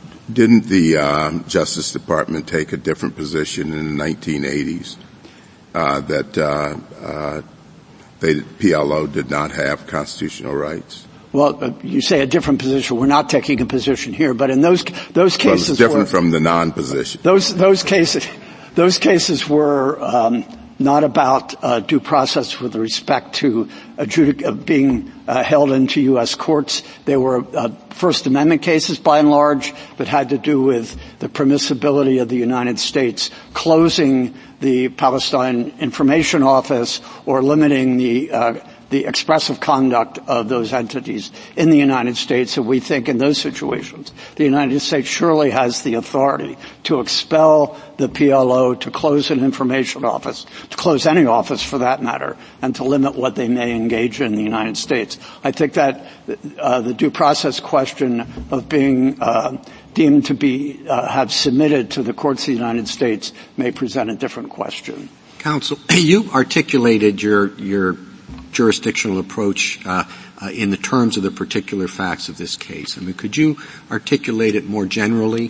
[SPEAKER 3] didn't the uh, Justice Department take a different position in the nineteen eighties uh, that uh, uh, they, P L O did not have constitutional rights?
[SPEAKER 11] Well, uh, you say a different position. We're not taking a position here, but in those those cases,
[SPEAKER 3] well, it's different
[SPEAKER 11] were,
[SPEAKER 3] from the non-position.
[SPEAKER 11] Those those cases, those cases were um, not about uh, due process with respect to adjudic- uh, being uh, held into U S courts. They were uh, First Amendment cases, by and large, that had to do with the permissibility of the United States closing the Palestine Information Office or limiting the uh, the expressive conduct of those entities in the United States. And we think in those situations, the United States surely has the authority to expel the P L O, to close an information office, to close any office for that matter, and to limit what they may engage in in the United States. I think that uh, the due process question of being uh, deemed to be uh, have submitted to the courts of the United States may present a different question.
[SPEAKER 1] Counsel, you articulated your your jurisdictional approach uh, uh, in the terms of the particular facts of this case. I mean, could you articulate it more generally,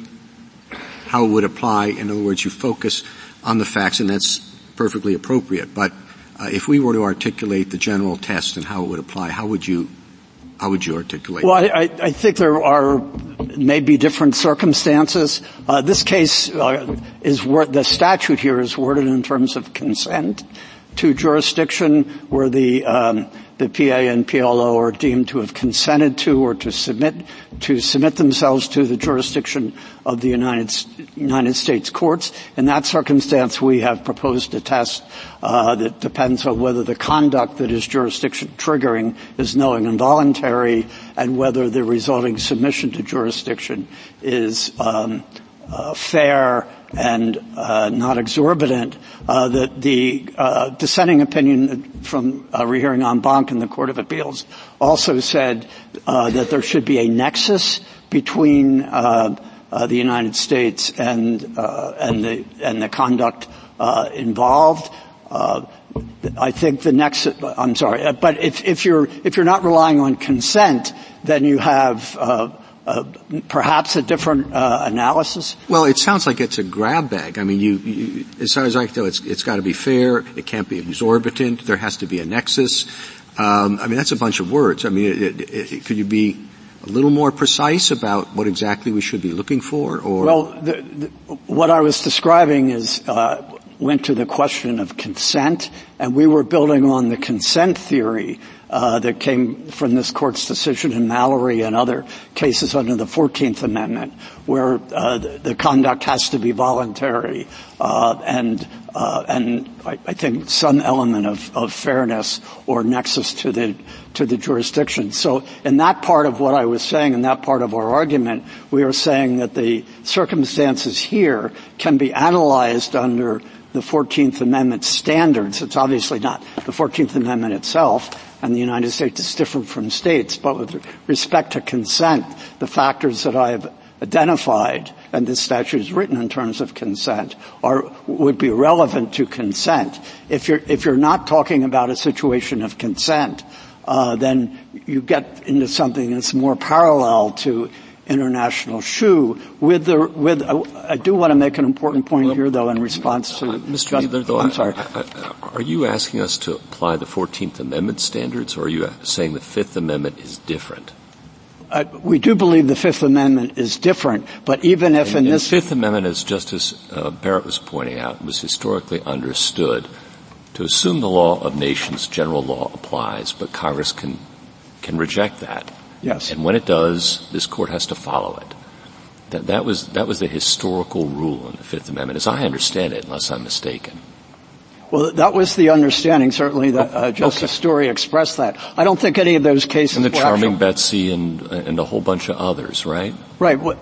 [SPEAKER 1] how it would apply? In other words, you focus on the facts, and that's perfectly appropriate. But uh, if we were to articulate the general test and how it would apply, how would you how would you articulate
[SPEAKER 11] well,
[SPEAKER 1] it?
[SPEAKER 11] Well, I, I think there are maybe different circumstances. Uh, this case uh, is wor- the statute here is worded in terms of consent to jurisdiction, where the um, the P A and P L O are deemed to have consented to or to submit to submit themselves to the jurisdiction of the United United States courts. In that circumstance, we have proposed a test uh, that depends on whether the conduct that is jurisdiction triggering is knowing and voluntary, and whether the resulting submission to jurisdiction is um, uh, fair and uh, not exorbitant. Uh, the, the uh, dissenting opinion from a rehearing en banc in the Court of Appeals also said uh, that there should be a nexus between uh, uh, the United States and uh, and the and the conduct uh, involved. Uh, I think the nexus. I'm sorry, but if, if you're if you're not relying on consent, then you have. Uh, Uh, perhaps a different uh, analysis?
[SPEAKER 1] Well, it sounds like it's a grab bag. I mean, you, you as far as I can tell, it's, it's got to be fair. It can't be exorbitant. There has to be a nexus. Um, I mean, that's a bunch of words. I mean, it, it, it, could you be a little more precise about what exactly we should be looking for? Or
[SPEAKER 11] well, the, the, what I was describing is uh, went to the question of consent, and we were building on the consent theory Uh, that came from this court's decision in Mallory and other cases under the fourteenth Amendment, where uh, the, the conduct has to be voluntary uh, and uh, and I, I think some element of, of fairness or nexus to the to the jurisdiction. So in that part of what I was saying, in that part of our argument, we are saying that the circumstances here can be analyzed under the fourteenth Amendment standards. It's obviously not the fourteenth Amendment itself, and the United States is different from states, but with respect to consent, the factors that I have identified, and this statute is written in terms of consent, are, would be relevant to consent. If you're, if you're not talking about a situation of consent, uh, then you get into something that's more parallel to international shoe with the, with, uh, I do want to make an important point well, here though in response to,
[SPEAKER 9] uh, Mister Kneedler, though,
[SPEAKER 11] I'm sorry.
[SPEAKER 9] I, I, are you asking us to apply the fourteenth Amendment standards, or are you saying the Fifth Amendment is different?
[SPEAKER 11] Uh, we do believe the Fifth Amendment is different, but even if
[SPEAKER 9] and,
[SPEAKER 11] in this...
[SPEAKER 9] The Fifth Amendment, as Justice uh, Barrett was pointing out, was historically understood to assume the law of nations, general law applies, but Congress can, can reject that.
[SPEAKER 11] Yes.
[SPEAKER 9] And when it does, this court has to follow it. That, that was, that was the historical rule in the Fifth Amendment, as I understand it, unless I'm mistaken.
[SPEAKER 11] Well, that was the understanding, certainly, that uh, Justice okay. Story expressed that. I don't think any of those cases
[SPEAKER 9] and the
[SPEAKER 11] were
[SPEAKER 9] Charming
[SPEAKER 11] actual...
[SPEAKER 9] Betsy and, and a whole bunch of others, right?
[SPEAKER 11] Right. Uh,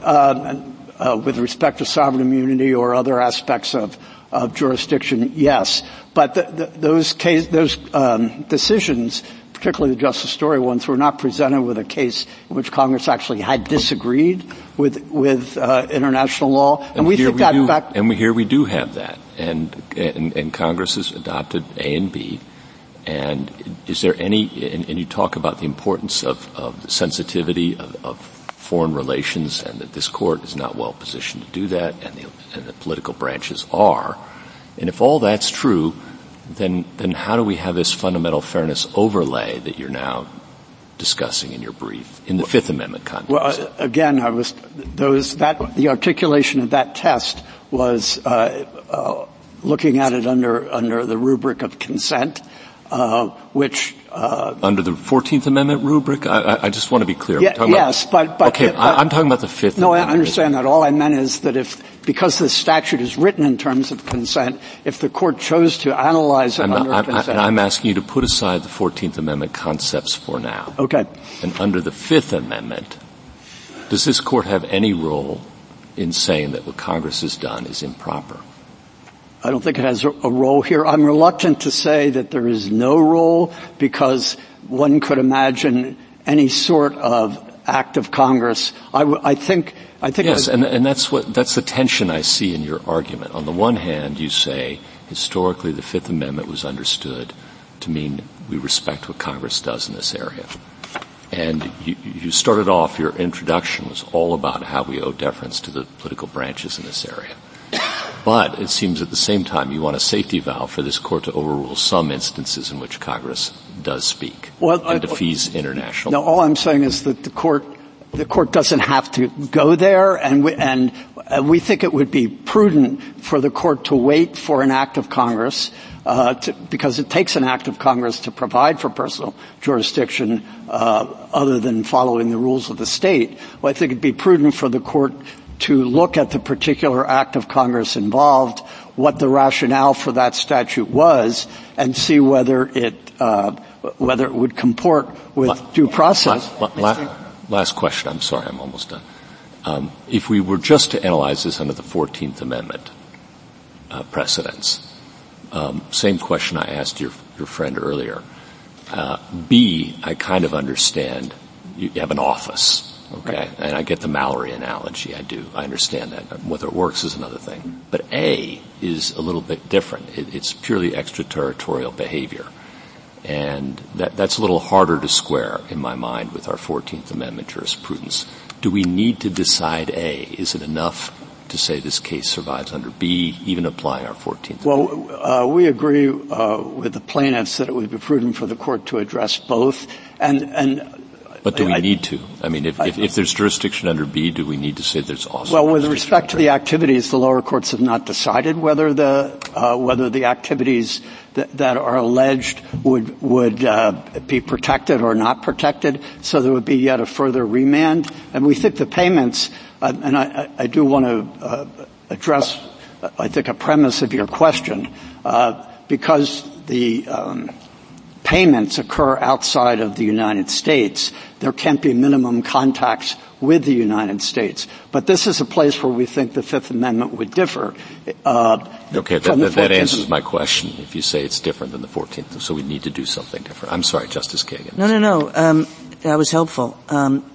[SPEAKER 11] uh, with respect to sovereign immunity or other aspects of, of jurisdiction, yes. But the, the, those case, those um, decisions, particularly the Justice Story ones, were not presented with a case in which Congress actually had disagreed with with uh, international law, and,
[SPEAKER 9] and
[SPEAKER 11] we think
[SPEAKER 9] we
[SPEAKER 11] that
[SPEAKER 9] do,
[SPEAKER 11] back.
[SPEAKER 9] And we, here we do have that, and, and and Congress has adopted A and B. And is there any? And, and you talk about the importance of of the sensitivity of, of foreign relations, and that this court is not well positioned to do that, and the and the political branches are. And if all that's true, then then how do we have this fundamental fairness overlay that you're now discussing in your brief in the Fifth Amendment context?
[SPEAKER 11] Well, again, I was those that the articulation of that test was uh, uh, looking at it under under the rubric of consent, uh, which uh,
[SPEAKER 9] under the Fourteenth Amendment rubric. I, I just want to be clear.
[SPEAKER 11] Yeah, yes,
[SPEAKER 9] about,
[SPEAKER 11] but but
[SPEAKER 9] okay,
[SPEAKER 11] but,
[SPEAKER 9] I, I'm talking about the Fifth.
[SPEAKER 11] No,
[SPEAKER 9] Amendment.
[SPEAKER 11] I understand that. All I meant is that if because the statute is written in terms of consent, if the court chose to analyze it
[SPEAKER 9] I'm
[SPEAKER 11] under
[SPEAKER 9] not,
[SPEAKER 11] consent,
[SPEAKER 9] I, and I'm asking you to put aside the Fourteenth Amendment concepts for now.
[SPEAKER 11] Okay.
[SPEAKER 9] And under the Fifth Amendment, does this court have any role in saying that what Congress has done is improper?
[SPEAKER 11] I don't think it has a, a role here. I'm reluctant to say that there is no role because one could imagine any sort of act of Congress. I, w- I think. I think.
[SPEAKER 9] Yes, and, and that's what that's the tension I see in your argument. On the one hand, you say historically the Fifth Amendment was understood to mean we respect what Congress does in this area. And you, you started off, your introduction was all about how we owe deference to the political branches in this area. But it seems at the same time you want a safety valve for this court to overrule some instances in which Congress does speak
[SPEAKER 11] well,
[SPEAKER 9] and
[SPEAKER 11] I,
[SPEAKER 9] defies international.
[SPEAKER 11] No, all I'm saying is that the court, the court doesn't have to go there, and we, and uh, we think it would be prudent for the court to wait for an act of Congress, uh, to, because it takes an act of Congress to provide for personal jurisdiction, uh, other than following the rules of the state. Well, I think it'd be prudent for the court to look at the particular act of Congress involved, what the rationale for that statute was, and see whether it uh, whether it would comport with La- due process.
[SPEAKER 9] La- la- last question. I'm sorry, I'm almost done. Um, if we were just to analyze this under the Fourteenth Amendment uh, precedents, um, same question I asked your your friend earlier. Uh, B, I kind of understand. You have an office. Okay, and I get the Mallory analogy. I do. I understand that. Whether it works is another thing. But A is a little bit different. It, it's purely extraterritorial behavior. And that, that's a little harder to square in my mind with our Fourteenth Amendment jurisprudence. Do we need to decide A? Is it enough to say this case survives under B, even applying our Fourteenth Amendment?
[SPEAKER 11] Well, uh, we agree uh, with the plaintiffs that it would be prudent for the court to address both. And, and
[SPEAKER 9] But do we
[SPEAKER 11] I,
[SPEAKER 9] need to? I mean, if, if, if there's jurisdiction under B, do we need to say there's also
[SPEAKER 11] well, with respect to the activities, the lower courts have not decided whether the uh, whether the activities that, that are alleged would would uh, be protected or not protected. So there would be yet a further remand. And we think the payments, uh, and I, I do want to uh, address, uh, I think, a premise of your question, uh, because the um, payments occur outside of the United States, there can't be minimum contacts with the United States. But this is a place where we think the Fifth Amendment would differ. Uh,
[SPEAKER 9] okay, that, that, that answers my question if you say it's different than the Fourteenth, so we need to do something different. I'm sorry, Justice Kagan.
[SPEAKER 4] No, no, no. Um, that was helpful. Um,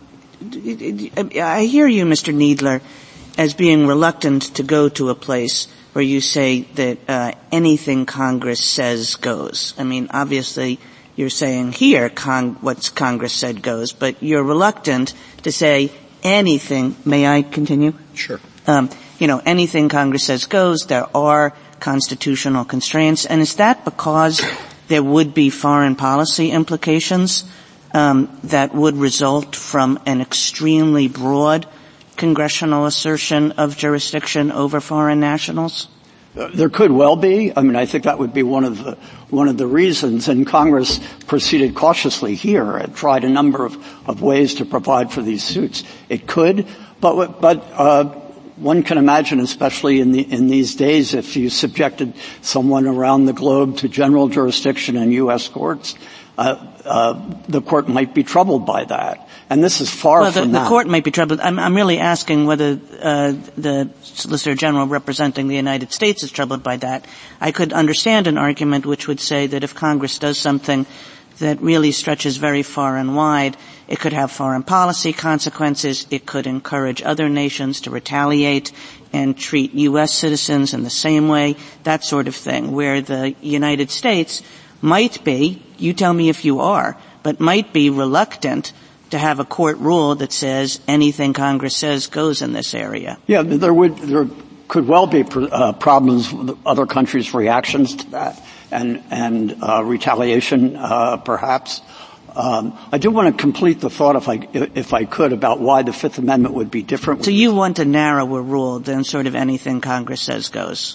[SPEAKER 4] I hear you, Mister Kneedler, as being reluctant to go to a place where you say that uh, anything Congress says goes. I mean, obviously, you're saying here con- what Congress said goes, but you're reluctant to say anything. May I continue?
[SPEAKER 1] Sure.
[SPEAKER 4] Um, you know, anything Congress says goes. There are constitutional constraints, and is that because there would be foreign policy implications um, that would result from an extremely broad congressional assertion of jurisdiction over foreign nationals?
[SPEAKER 11] Uh, there could well be. I mean, I think that would be one of the one of the reasons. And Congress proceeded cautiously here and tried a number of, of ways to provide for these suits. It could, but but uh, one can imagine, especially in the in these days, if you subjected someone around the globe to general jurisdiction in U S courts, uh, uh, the court might be troubled by that. And this is far
[SPEAKER 4] well, the,
[SPEAKER 11] from
[SPEAKER 4] the
[SPEAKER 11] that.
[SPEAKER 4] The court might be troubled. I'm, I'm really asking whether uh, the Solicitor General representing the United States is troubled by that. I could understand an argument which would say that if Congress does something that really stretches very far and wide, it could have foreign policy consequences. It could encourage other nations to retaliate and treat U S citizens in the same way, that sort of thing, where the United States might be, you tell me if you are, but might be reluctant to have a court rule that says anything Congress says goes in this area.
[SPEAKER 11] Yeah, there would, there could well be uh, problems with other countries' reactions to that. and, and uh, retaliation, uh, perhaps. Um, I do want to complete the thought, if I if I could, about why the Fifth Amendment would be different.
[SPEAKER 4] So you want a narrower rule than sort of anything Congress says goes?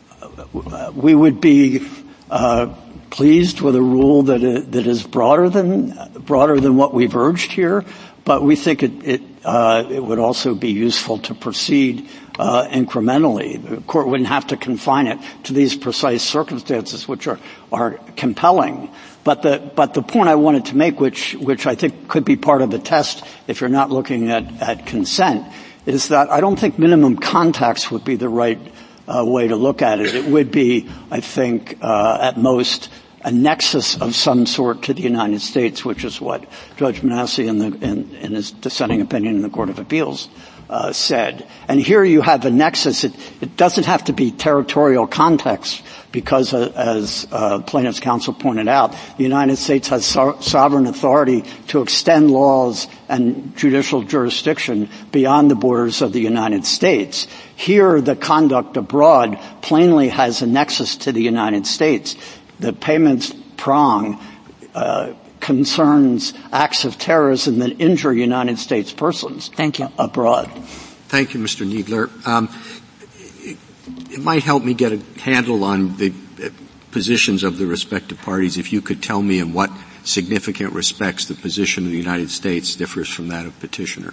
[SPEAKER 11] Uh, we would be uh, pleased with a rule that is, that is broader than broader than what we've urged here, but we think it it, uh, it would also be useful to proceed uh, incrementally. The court wouldn't have to confine it to these precise circumstances, which are are compelling. But the, but the point I wanted to make, which, which I think could be part of the test if you're not looking at, at consent, is that I don't think minimum contacts would be the right, uh, way to look at it. It would be, I think, uh, at most a nexus of some sort to the United States, which is what Judge Manasseh in the, in, in his dissenting opinion in the Court of Appeals Uh, said. And here you have a nexus. It, it doesn't have to be territorial context because, uh, as uh, plaintiff's counsel pointed out, the United States has so- sovereign authority to extend laws and judicial jurisdiction beyond the borders of the United States. Here, the conduct abroad plainly has a nexus to the United States. The payments prong uh concerns acts of terrorism that injure United States persons.
[SPEAKER 4] Thank you.
[SPEAKER 11] Abroad.
[SPEAKER 1] Thank you, Mister Kneedler. Um, it, it might help me get a handle on the positions of the respective parties if you could tell me in what significant respects the position of the United States differs from that of petitioner.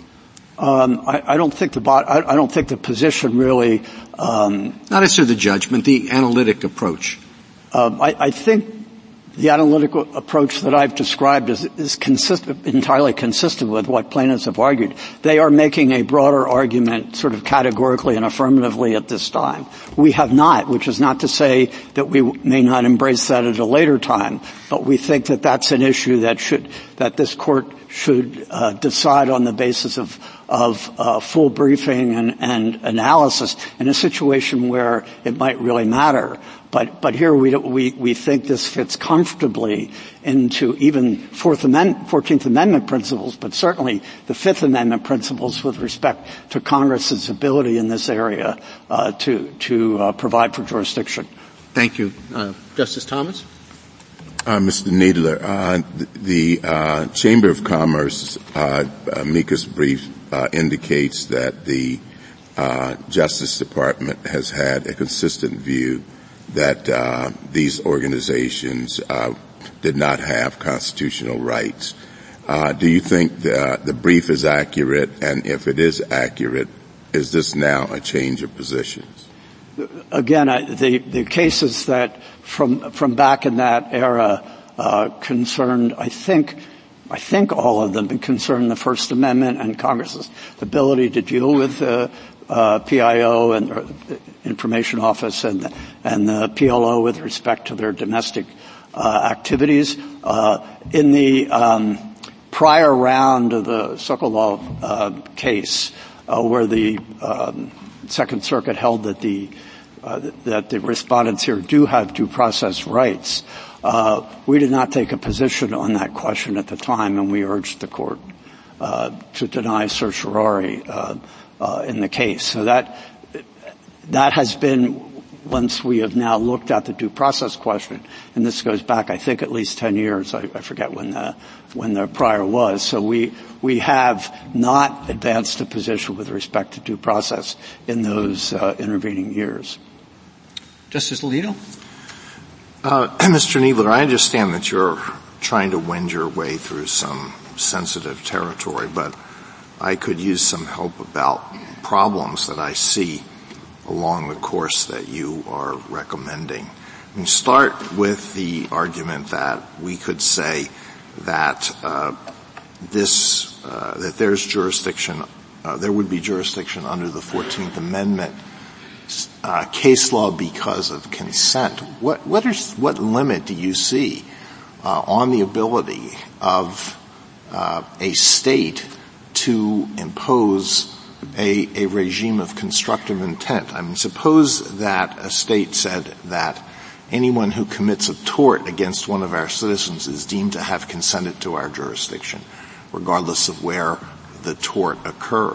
[SPEAKER 11] Um, I, I don't think the I, I don't think the position really. Um,
[SPEAKER 1] Not as to the judgment, the analytic approach.
[SPEAKER 11] Um, I, I think. The analytical approach that I've described is, is consistent, entirely consistent with what plaintiffs have argued. They are making a broader argument sort of categorically and affirmatively at this time. We have not, which is not to say that we may not embrace that at a later time, but we think that that's an issue that should, that this court should uh, decide on the basis of, of uh, full briefing and, and analysis in a situation where it might really matter. But, but here we, we, we think this fits comfortably into even Fourth Amendment, Fourteenth Amendment principles, but certainly the Fifth Amendment principles with respect to Congress's ability in this area, uh, to, to, uh, provide for jurisdiction.
[SPEAKER 1] Thank you. Uh, Justice Thomas?
[SPEAKER 3] Uh, Mister Kneedler, uh, the, uh, Chamber of Commerce, uh, amicus brief, uh, indicates that the, uh, Justice Department has had a consistent view that uh these organizations uh did not have constitutional rights. Uh do you think the, the brief is accurate? And if it is accurate, is this now a change of positions?
[SPEAKER 11] Again, I, the, the cases that from from back in that era uh concerned, I think, I think all of them concerned the First Amendment and Congress's ability to deal with uh, uh P I O and uh, Information Office and and the P L O with respect to their domestic uh activities. Uh in the um prior round of the Sokolov uh case, uh where the um Second Circuit held that the uh that the respondents here do have due process rights, uh we did not take a position on that question at the time, and we urged the court uh to deny certiorari uh uh in the case. So that That has been, once we have now looked at the due process question, and this goes back, I think, at least ten years. I, I forget when the, when the prior was. So we, we have not advanced a position with respect to due process in those, uh, intervening years.
[SPEAKER 1] Justice Alito?
[SPEAKER 8] Uh, Mister Kneedler, I understand that you're trying to wend your way through some sensitive territory, but I could use some help about problems that I see along the course that you are recommending. I mean, start with the argument that we could say that uh, this uh, that there's jurisdiction, uh, there would be jurisdiction under the Fourteenth Amendment uh, case law because of consent. What what is what limit do you see uh, on the ability of uh, a state to impose A, a regime of constructive intent? I mean, suppose that a state said that anyone who commits a tort against one of our citizens is deemed to have consented to our jurisdiction, regardless of where the tort occurs.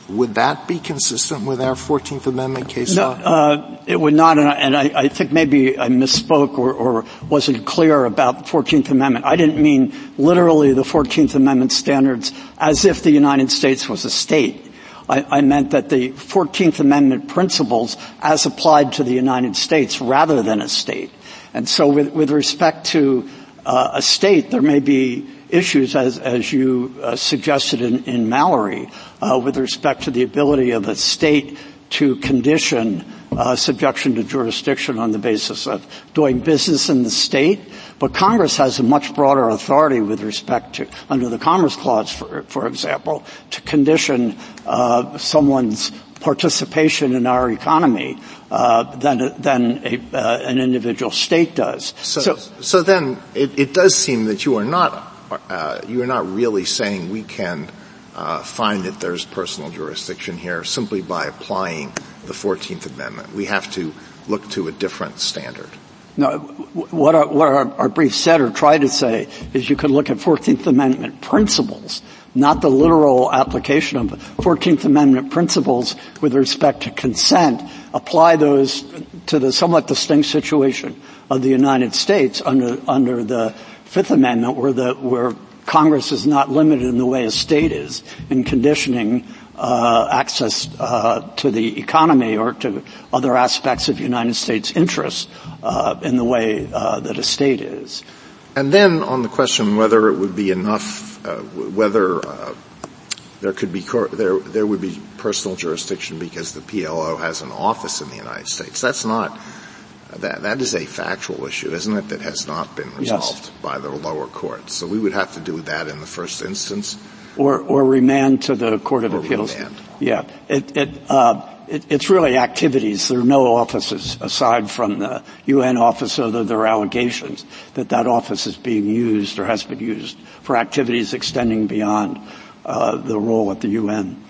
[SPEAKER 8] would that be consistent with our fourteenth Amendment case
[SPEAKER 11] no,
[SPEAKER 8] law?
[SPEAKER 11] Uh, it would not, and, I, and I, I think maybe I misspoke or, or wasn't clear about the fourteenth Amendment. I didn't mean literally the fourteenth Amendment standards as if the United States was a state. I, I meant that the fourteenth Amendment principles as applied to the United States rather than a state. And so with, with respect to uh, a state, there may be issues, as, as you uh, suggested in, in Mallory, uh, with respect to the ability of a state to condition uh, subjection to jurisdiction on the basis of doing business in the state. But Congress has a much broader authority with respect to, under the Commerce Clause, for, for example, to condition uh, someone's participation in our economy uh, than than a, uh, an individual state does.
[SPEAKER 8] So, so, so then it, it does seem that you are not uh, you are not really saying we can uh, find that there's personal jurisdiction here simply by applying the fourteenth Amendment. We have to look to a different standard.
[SPEAKER 11] No, what our, what our, our brief said or tried to say is you could look at fourteenth Amendment principles, not the literal application of fourteenth Amendment principles with respect to consent, apply those to the somewhat distinct situation of the United States under, under the Fifth Amendment where the, where Congress is not limited in the way a state is in conditioning Uh, access uh, to the economy or to other aspects of United States interests uh, in the way uh, that a state is.
[SPEAKER 8] And then on the question whether it would be enough, uh, whether uh, there could be cor- there there would be personal jurisdiction because the P L O has an office in the United States. That's not that that is a factual issue, isn't it? That has not been resolved
[SPEAKER 11] yes.
[SPEAKER 8] by the lower courts. So we would have to do that in the first instance.
[SPEAKER 11] Or, or remand to the Court of
[SPEAKER 8] or
[SPEAKER 11] Appeals.
[SPEAKER 8] Remand.
[SPEAKER 11] Yeah, it, it, uh, it, it's really activities. There are no offices aside from the U N office, although there are allegations that that office is being used or has been used for activities extending beyond uh, the role at the U N.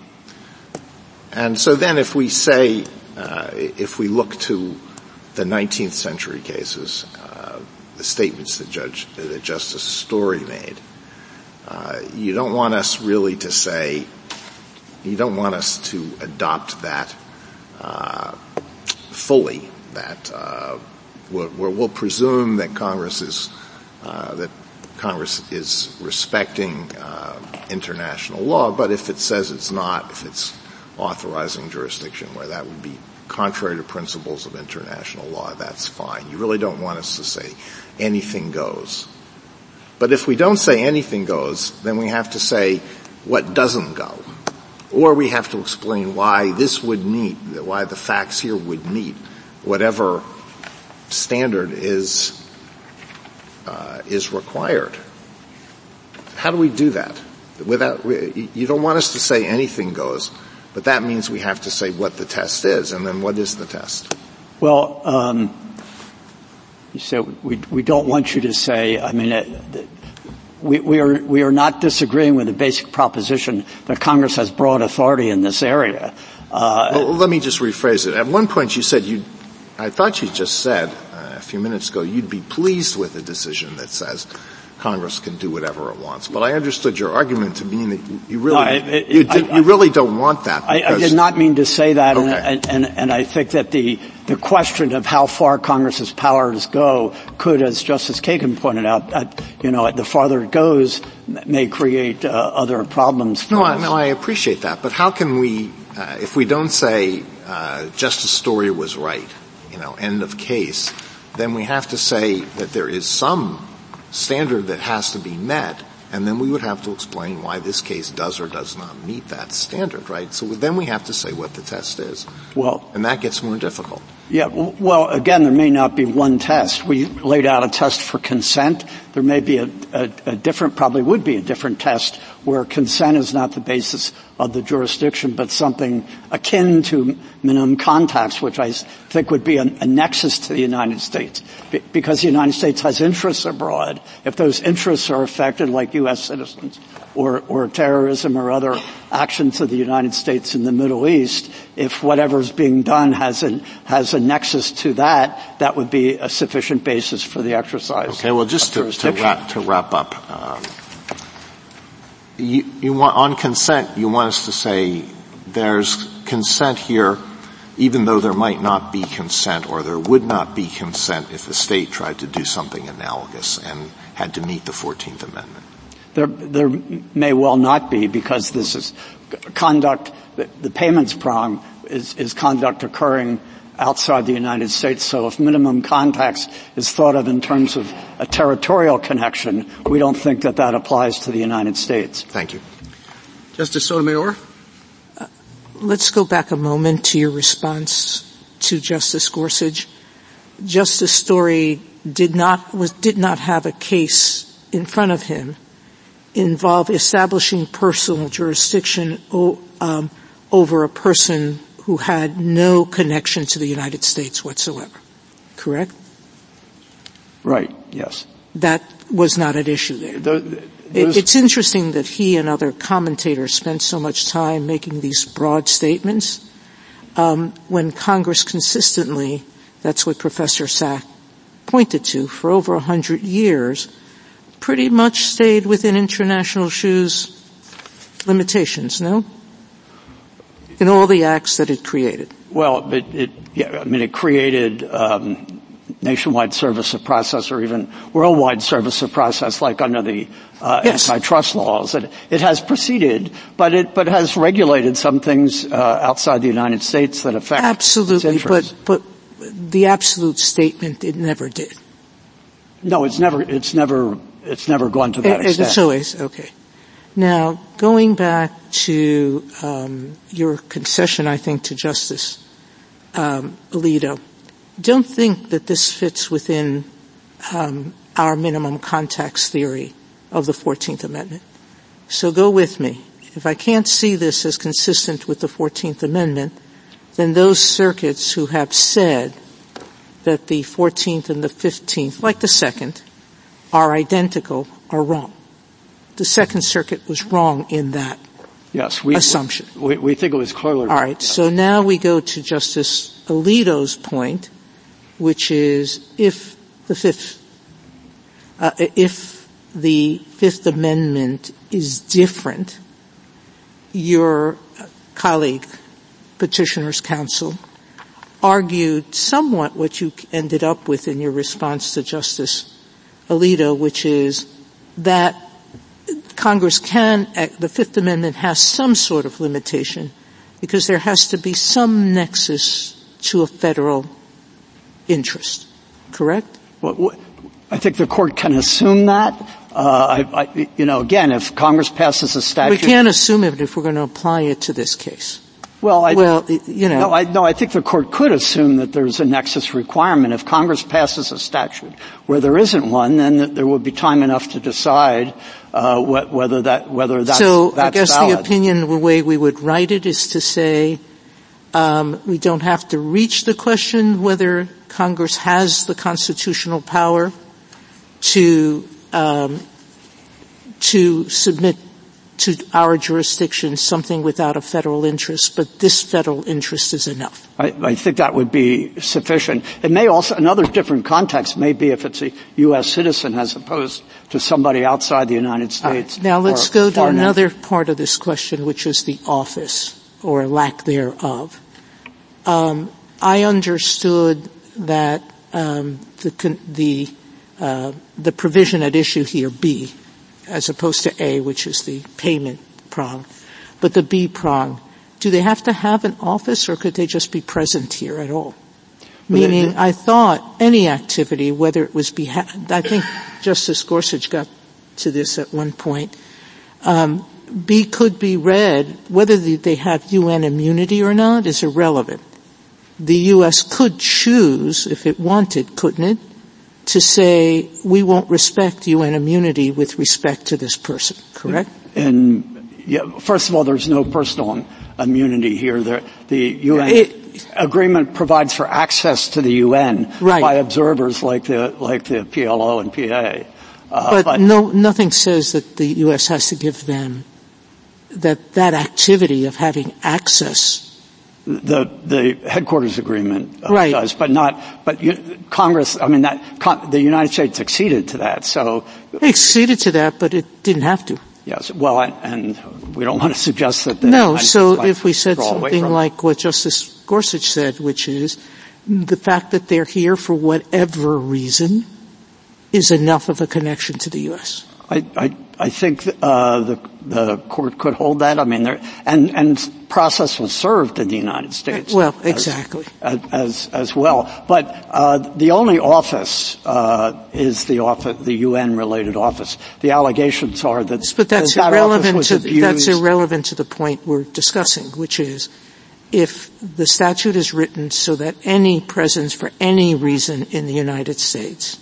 [SPEAKER 8] And so then, if we say, uh, if we look to the nineteenth century cases, uh, the statements that Judge that Justice Story made. Uh, you don't want us really to say, you don't want us to adopt that uh, fully, that uh, we'll, we'll presume that Congress is, uh, that Congress is respecting uh, international law, but if it says it's not, if it's authorizing jurisdiction where that would be contrary to principles of international law, that's fine. You really don't want us to say anything goes. But if we don't say anything goes, then we have to say what doesn't go. Or we have to explain why this would meet, why the facts here would meet whatever standard is, uh, is required. How do we do that? Without, you don't want us to say anything goes, but that means we have to say what the test is, and then what is the test?
[SPEAKER 11] Well, um, You said we, we don't want you to say, I mean, uh, we, we are, we are not disagreeing with the basic proposition that Congress has broad authority in this area. Uh,
[SPEAKER 8] well, let me just rephrase it. At one point you said you, I thought you just said uh, a few minutes ago you'd be pleased with a decision that says Congress can do whatever it wants. But I understood your argument to mean that you really, no, it, it, you, did, I, you really don't want that.
[SPEAKER 11] I, I did not mean to say that,
[SPEAKER 8] okay.
[SPEAKER 11] and, and, and I think that the, the question of how far Congress's powers go could, as Justice Kagan pointed out, at, you know, the farther it goes may create uh, other problems. For
[SPEAKER 8] no,
[SPEAKER 11] us.
[SPEAKER 8] I, no, I appreciate that. But how can we, uh, if we don't say uh, Justice Story was right, you know, end of case, then we have to say that there is some standard that has to be met, and then we would have to explain why this case does or does not meet that standard, right? So then we have to say what the test is.
[SPEAKER 11] Well,
[SPEAKER 8] and that gets more difficult.
[SPEAKER 11] Yeah, well, again, there may not be one test. We laid out a test for consent. There may be a, a, a different, probably would be a different test where consent is not the basis of the jurisdiction, but something akin to minimum contacts, which I think would be a, a nexus to the United States. Be, because the United States has interests abroad. If those interests are affected, like U S citizens, or, or terrorism or other actions of the United States in the Middle East, if whatever's being done has a, has a nexus to that, that would be a sufficient basis for the exercise.
[SPEAKER 8] Okay, well, just to, to, wrap, to wrap up, um, you, you want, on consent, you want us to say there's consent here, even though there might not be consent, or there would not be consent if the state tried to do something analogous and had to meet the fourteenth Amendment?
[SPEAKER 11] There, there may well not be, because this is conduct, the, the payments prong is, is conduct occurring outside the United States. So if minimum contacts is thought of in terms of a territorial connection, we don't think that that applies to the United States.
[SPEAKER 8] Thank you.
[SPEAKER 1] Justice Sotomayor?
[SPEAKER 6] Uh, let's go back a moment to your response to Justice Gorsuch. Justice Story did not, was, did not have a case in front of him involve establishing personal jurisdiction o- um, over a person who had no connection to the United States whatsoever. Correct?
[SPEAKER 11] Right, yes.
[SPEAKER 6] That was not at issue there. The, the, it, it's interesting that he and other commentators spent so much time making these broad statements um, when Congress consistently, that's what Professor Sack pointed to, for over a hundred years, pretty much stayed within international shoes limitations, no? In all the acts that it created.
[SPEAKER 11] Well, it, it yeah, I mean, it created um, nationwide service of process, or even worldwide service of process, like under the uh,
[SPEAKER 6] yes.
[SPEAKER 11] antitrust laws. It, it has proceeded, but it but has regulated some things uh, outside the United States that affect
[SPEAKER 6] absolutely,
[SPEAKER 11] its interests.
[SPEAKER 6] but but the absolute statement it never did.
[SPEAKER 11] No, it's never it's never it's never gone to that
[SPEAKER 6] it,
[SPEAKER 11] extent.
[SPEAKER 6] It's always okay. Now, going back to um, your concession, I think, to Justice um, Alito, don't think that this fits within um, our minimum contacts theory of the fourteenth Amendment. So go with me. If I can't see this as consistent with the fourteenth Amendment, then those circuits who have said that the fourteenth and the fifteenth, like the second, are identical are wrong. The Second Circuit was wrong in that
[SPEAKER 11] yes, we,
[SPEAKER 6] assumption.
[SPEAKER 11] We, we think it was clearly wrong.
[SPEAKER 6] All right,
[SPEAKER 11] yes.
[SPEAKER 6] So now we go to Justice Alito's point, which is if the Fifth, uh, if the Fifth Amendment is different, your colleague, Petitioner's Counsel, argued somewhat what you ended up with in your response to Justice Alito, which is that Congress can, the Fifth Amendment has some sort of limitation because there has to be some nexus to a federal interest. Correct?
[SPEAKER 11] Well, I think the court can assume that. Uh, I, I, you know, again, if Congress passes a statute,
[SPEAKER 6] we can't assume it if we're going to apply it to this case.
[SPEAKER 11] Well, I,
[SPEAKER 6] well, you know,
[SPEAKER 11] no, I, no, I think the court could assume that there's a nexus requirement. If Congress passes a statute where there isn't one, then there would be time enough to decide uh, wh- whether that whether that's
[SPEAKER 6] so.
[SPEAKER 11] That's
[SPEAKER 6] I guess
[SPEAKER 11] valid.
[SPEAKER 6] The opinion, the way we would write it, is to say um, we don't have to reach the question whether Congress has the constitutional power to um, to submit to our jurisdiction something without a federal interest, but this federal interest is enough.
[SPEAKER 11] I, I think that would be sufficient. It may also, another different context may be if it's a U S citizen as opposed to somebody outside the United States.
[SPEAKER 6] Right. Now let's go to another part of this question, which is the office, or lack thereof. Um, I understood that um, the the uh, the provision at issue here, B, as opposed to A, which is the payment prong. But the B prong, do they have to have an office or could they just be present here at all? Well, Meaning, they, they, I thought any activity, whether it was beha- I think Justice Gorsuch got to this at one point, um, B could be read, whether they have U N immunity or not is irrelevant. The U S could choose, if it wanted, couldn't it, to say we won't respect U N immunity with respect to this person, correct?
[SPEAKER 11] And yeah, first of all, there's no personal immunity here. The, the U N it, agreement provides for access to the U N
[SPEAKER 6] right.
[SPEAKER 11] by observers like the like the P L O and P A. Uh,
[SPEAKER 6] but,
[SPEAKER 11] but
[SPEAKER 6] no, nothing says that the U S has to give them that that activity of having access.
[SPEAKER 11] The the headquarters agreement uh,
[SPEAKER 6] right.
[SPEAKER 11] does, but not. But you, Congress, I mean, that con, the United States acceded to that. So
[SPEAKER 6] it acceded to that, but it didn't have to.
[SPEAKER 11] Yes. Well, and, and we don't want to suggest that. The
[SPEAKER 6] no. So if we said something like what Justice Gorsuch said, which is the fact that they're here for whatever reason is enough of a connection to the U S.
[SPEAKER 11] I, I, I think uh, the the court could hold that. I mean, there and and process was served in the United States.
[SPEAKER 6] Well, exactly
[SPEAKER 11] as as, as well. But uh, the only office uh, is the office, the U N-related office. The allegations are that,
[SPEAKER 6] but that's
[SPEAKER 11] that, that
[SPEAKER 6] irrelevant to
[SPEAKER 11] abused.
[SPEAKER 6] that's irrelevant to the point we're discussing, which is if the statute is written so that any presence for any reason in the United States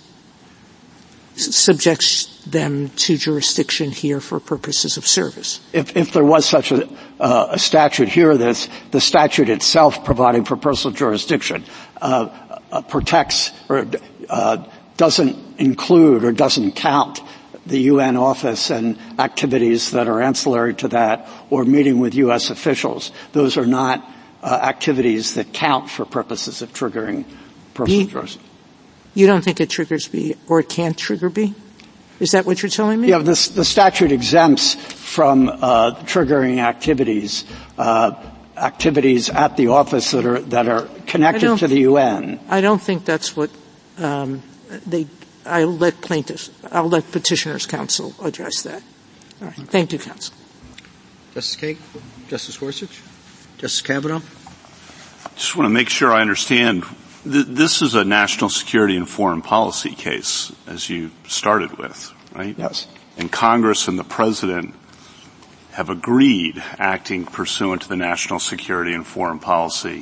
[SPEAKER 6] subjects them to jurisdiction here for purposes of service.
[SPEAKER 11] If, if there was such a, uh, a statute here, this, the statute itself providing for personal jurisdiction uh, uh, protects or uh, doesn't include or doesn't count the U N office and activities that are ancillary to that or meeting with U S officials. Those are not uh, activities that count for purposes of triggering personal
[SPEAKER 6] B,
[SPEAKER 11] jurisdiction.
[SPEAKER 6] You don't think it triggers B or it can't trigger B? Is that what you're telling me?
[SPEAKER 11] Yeah, this, the statute exempts from uh, triggering activities, uh, activities at the office that are that are connected to the U N.
[SPEAKER 6] I don't think that's what um, they. I'll let plaintiffs. I'll let petitioners' counsel address that. All right. Thank you, counsel.
[SPEAKER 1] Justice Kagan, Justice Gorsuch, Justice Kavanaugh.
[SPEAKER 10] Just want to make sure I understand. This is a national security and foreign policy case, as you started with, right?
[SPEAKER 11] Yes.
[SPEAKER 10] And Congress and the President have agreed, acting pursuant to the national security and foreign policy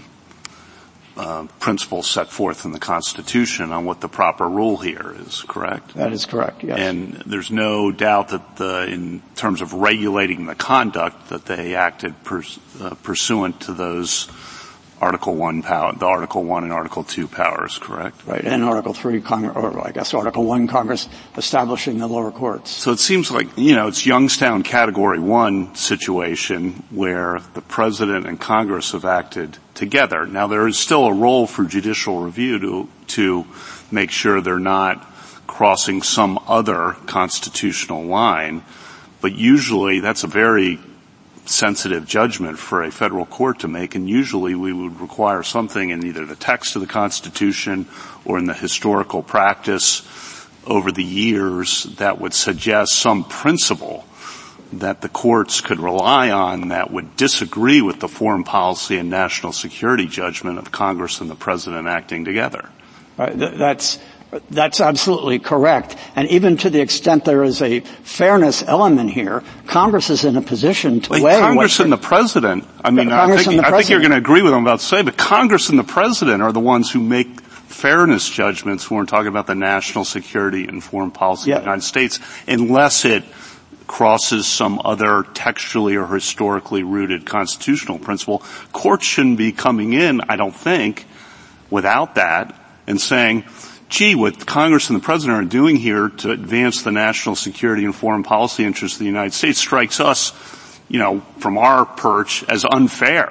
[SPEAKER 10] uh, principles set forth in the Constitution on what the proper rule here is, correct?
[SPEAKER 11] That is correct, yes.
[SPEAKER 10] And there's no doubt that the, in terms of regulating the conduct, that they acted pers- uh, pursuant to those Article One power, the Article One and Article Two powers, correct?
[SPEAKER 11] Right, and Article Three, Congress, or I guess Article One, Congress establishing the lower courts.
[SPEAKER 10] So it seems like, you know, it's Youngstown Category One situation where the President and Congress have acted together. Now there is still a role for judicial review to to make sure they're not crossing some other constitutional line, but usually that's a very sensitive judgment for a federal court to make, and usually we would require something in either the text of the Constitution or in the historical practice over the years that would suggest some principle that the courts could rely on that would disagree with the foreign policy and national security judgment of Congress and the President acting together.
[SPEAKER 11] Right, that's That's absolutely correct. And even to the extent there is a fairness element here, Congress is in a position to
[SPEAKER 10] well,
[SPEAKER 11] weigh
[SPEAKER 10] Congress and the President, I mean, I think, I think you're going to agree with what I'm about to say, but Congress and the President are the ones who make fairness judgments when we're talking about the national security and foreign policy yeah. of the United States, unless it crosses some other textually or historically rooted constitutional principle. Courts shouldn't be coming in, I don't think, without that and saying, gee, what Congress and the President are doing here to advance the national security and foreign policy interests of the United States strikes us, you know, from our perch as unfair.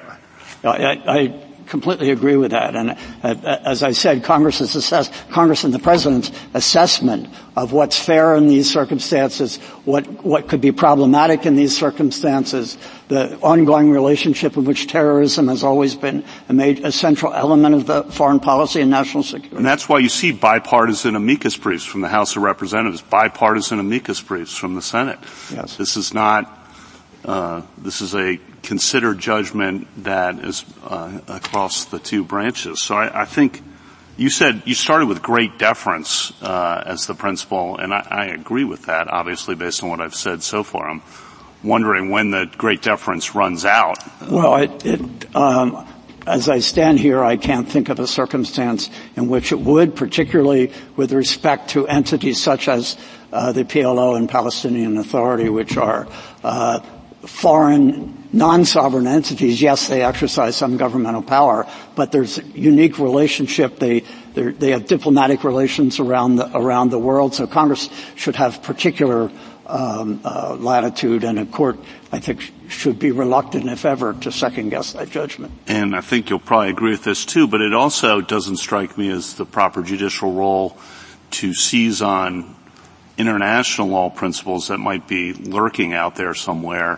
[SPEAKER 11] I, I completely agree with that. And uh, as I said, Congress is assess- Congress and the President's assessment of what's fair in these circumstances, what what could be problematic in these circumstances, the ongoing relationship in which terrorism has always been a, major, a central element of the foreign policy and national security.
[SPEAKER 10] And that's why you see bipartisan amicus briefs from the House of Representatives, bipartisan amicus briefs from the Senate.
[SPEAKER 11] Yes.
[SPEAKER 10] This is not uh this is a considered judgment that is uh across the two branches. So I, I think you said you started with great deference uh as the principle, and I, I agree with that, obviously, based on what I've said so far. I'm wondering when the great deference runs out.
[SPEAKER 11] Well, it, it um as I stand here, I can't think of a circumstance in which it would, particularly with respect to entities such as uh the P L O and Palestinian Authority, which are uh foreign, non-sovereign entities. Yes, they exercise some governmental power, but there's a unique relationship. They they have diplomatic relations around the around the world. So Congress should have particular um, uh, latitude, and a court, I think, should be reluctant, if ever, to second guess that judgment.
[SPEAKER 10] And I think you'll probably agree with this too. But it also doesn't strike me as the proper judicial role to seize on international law principles that might be lurking out there somewhere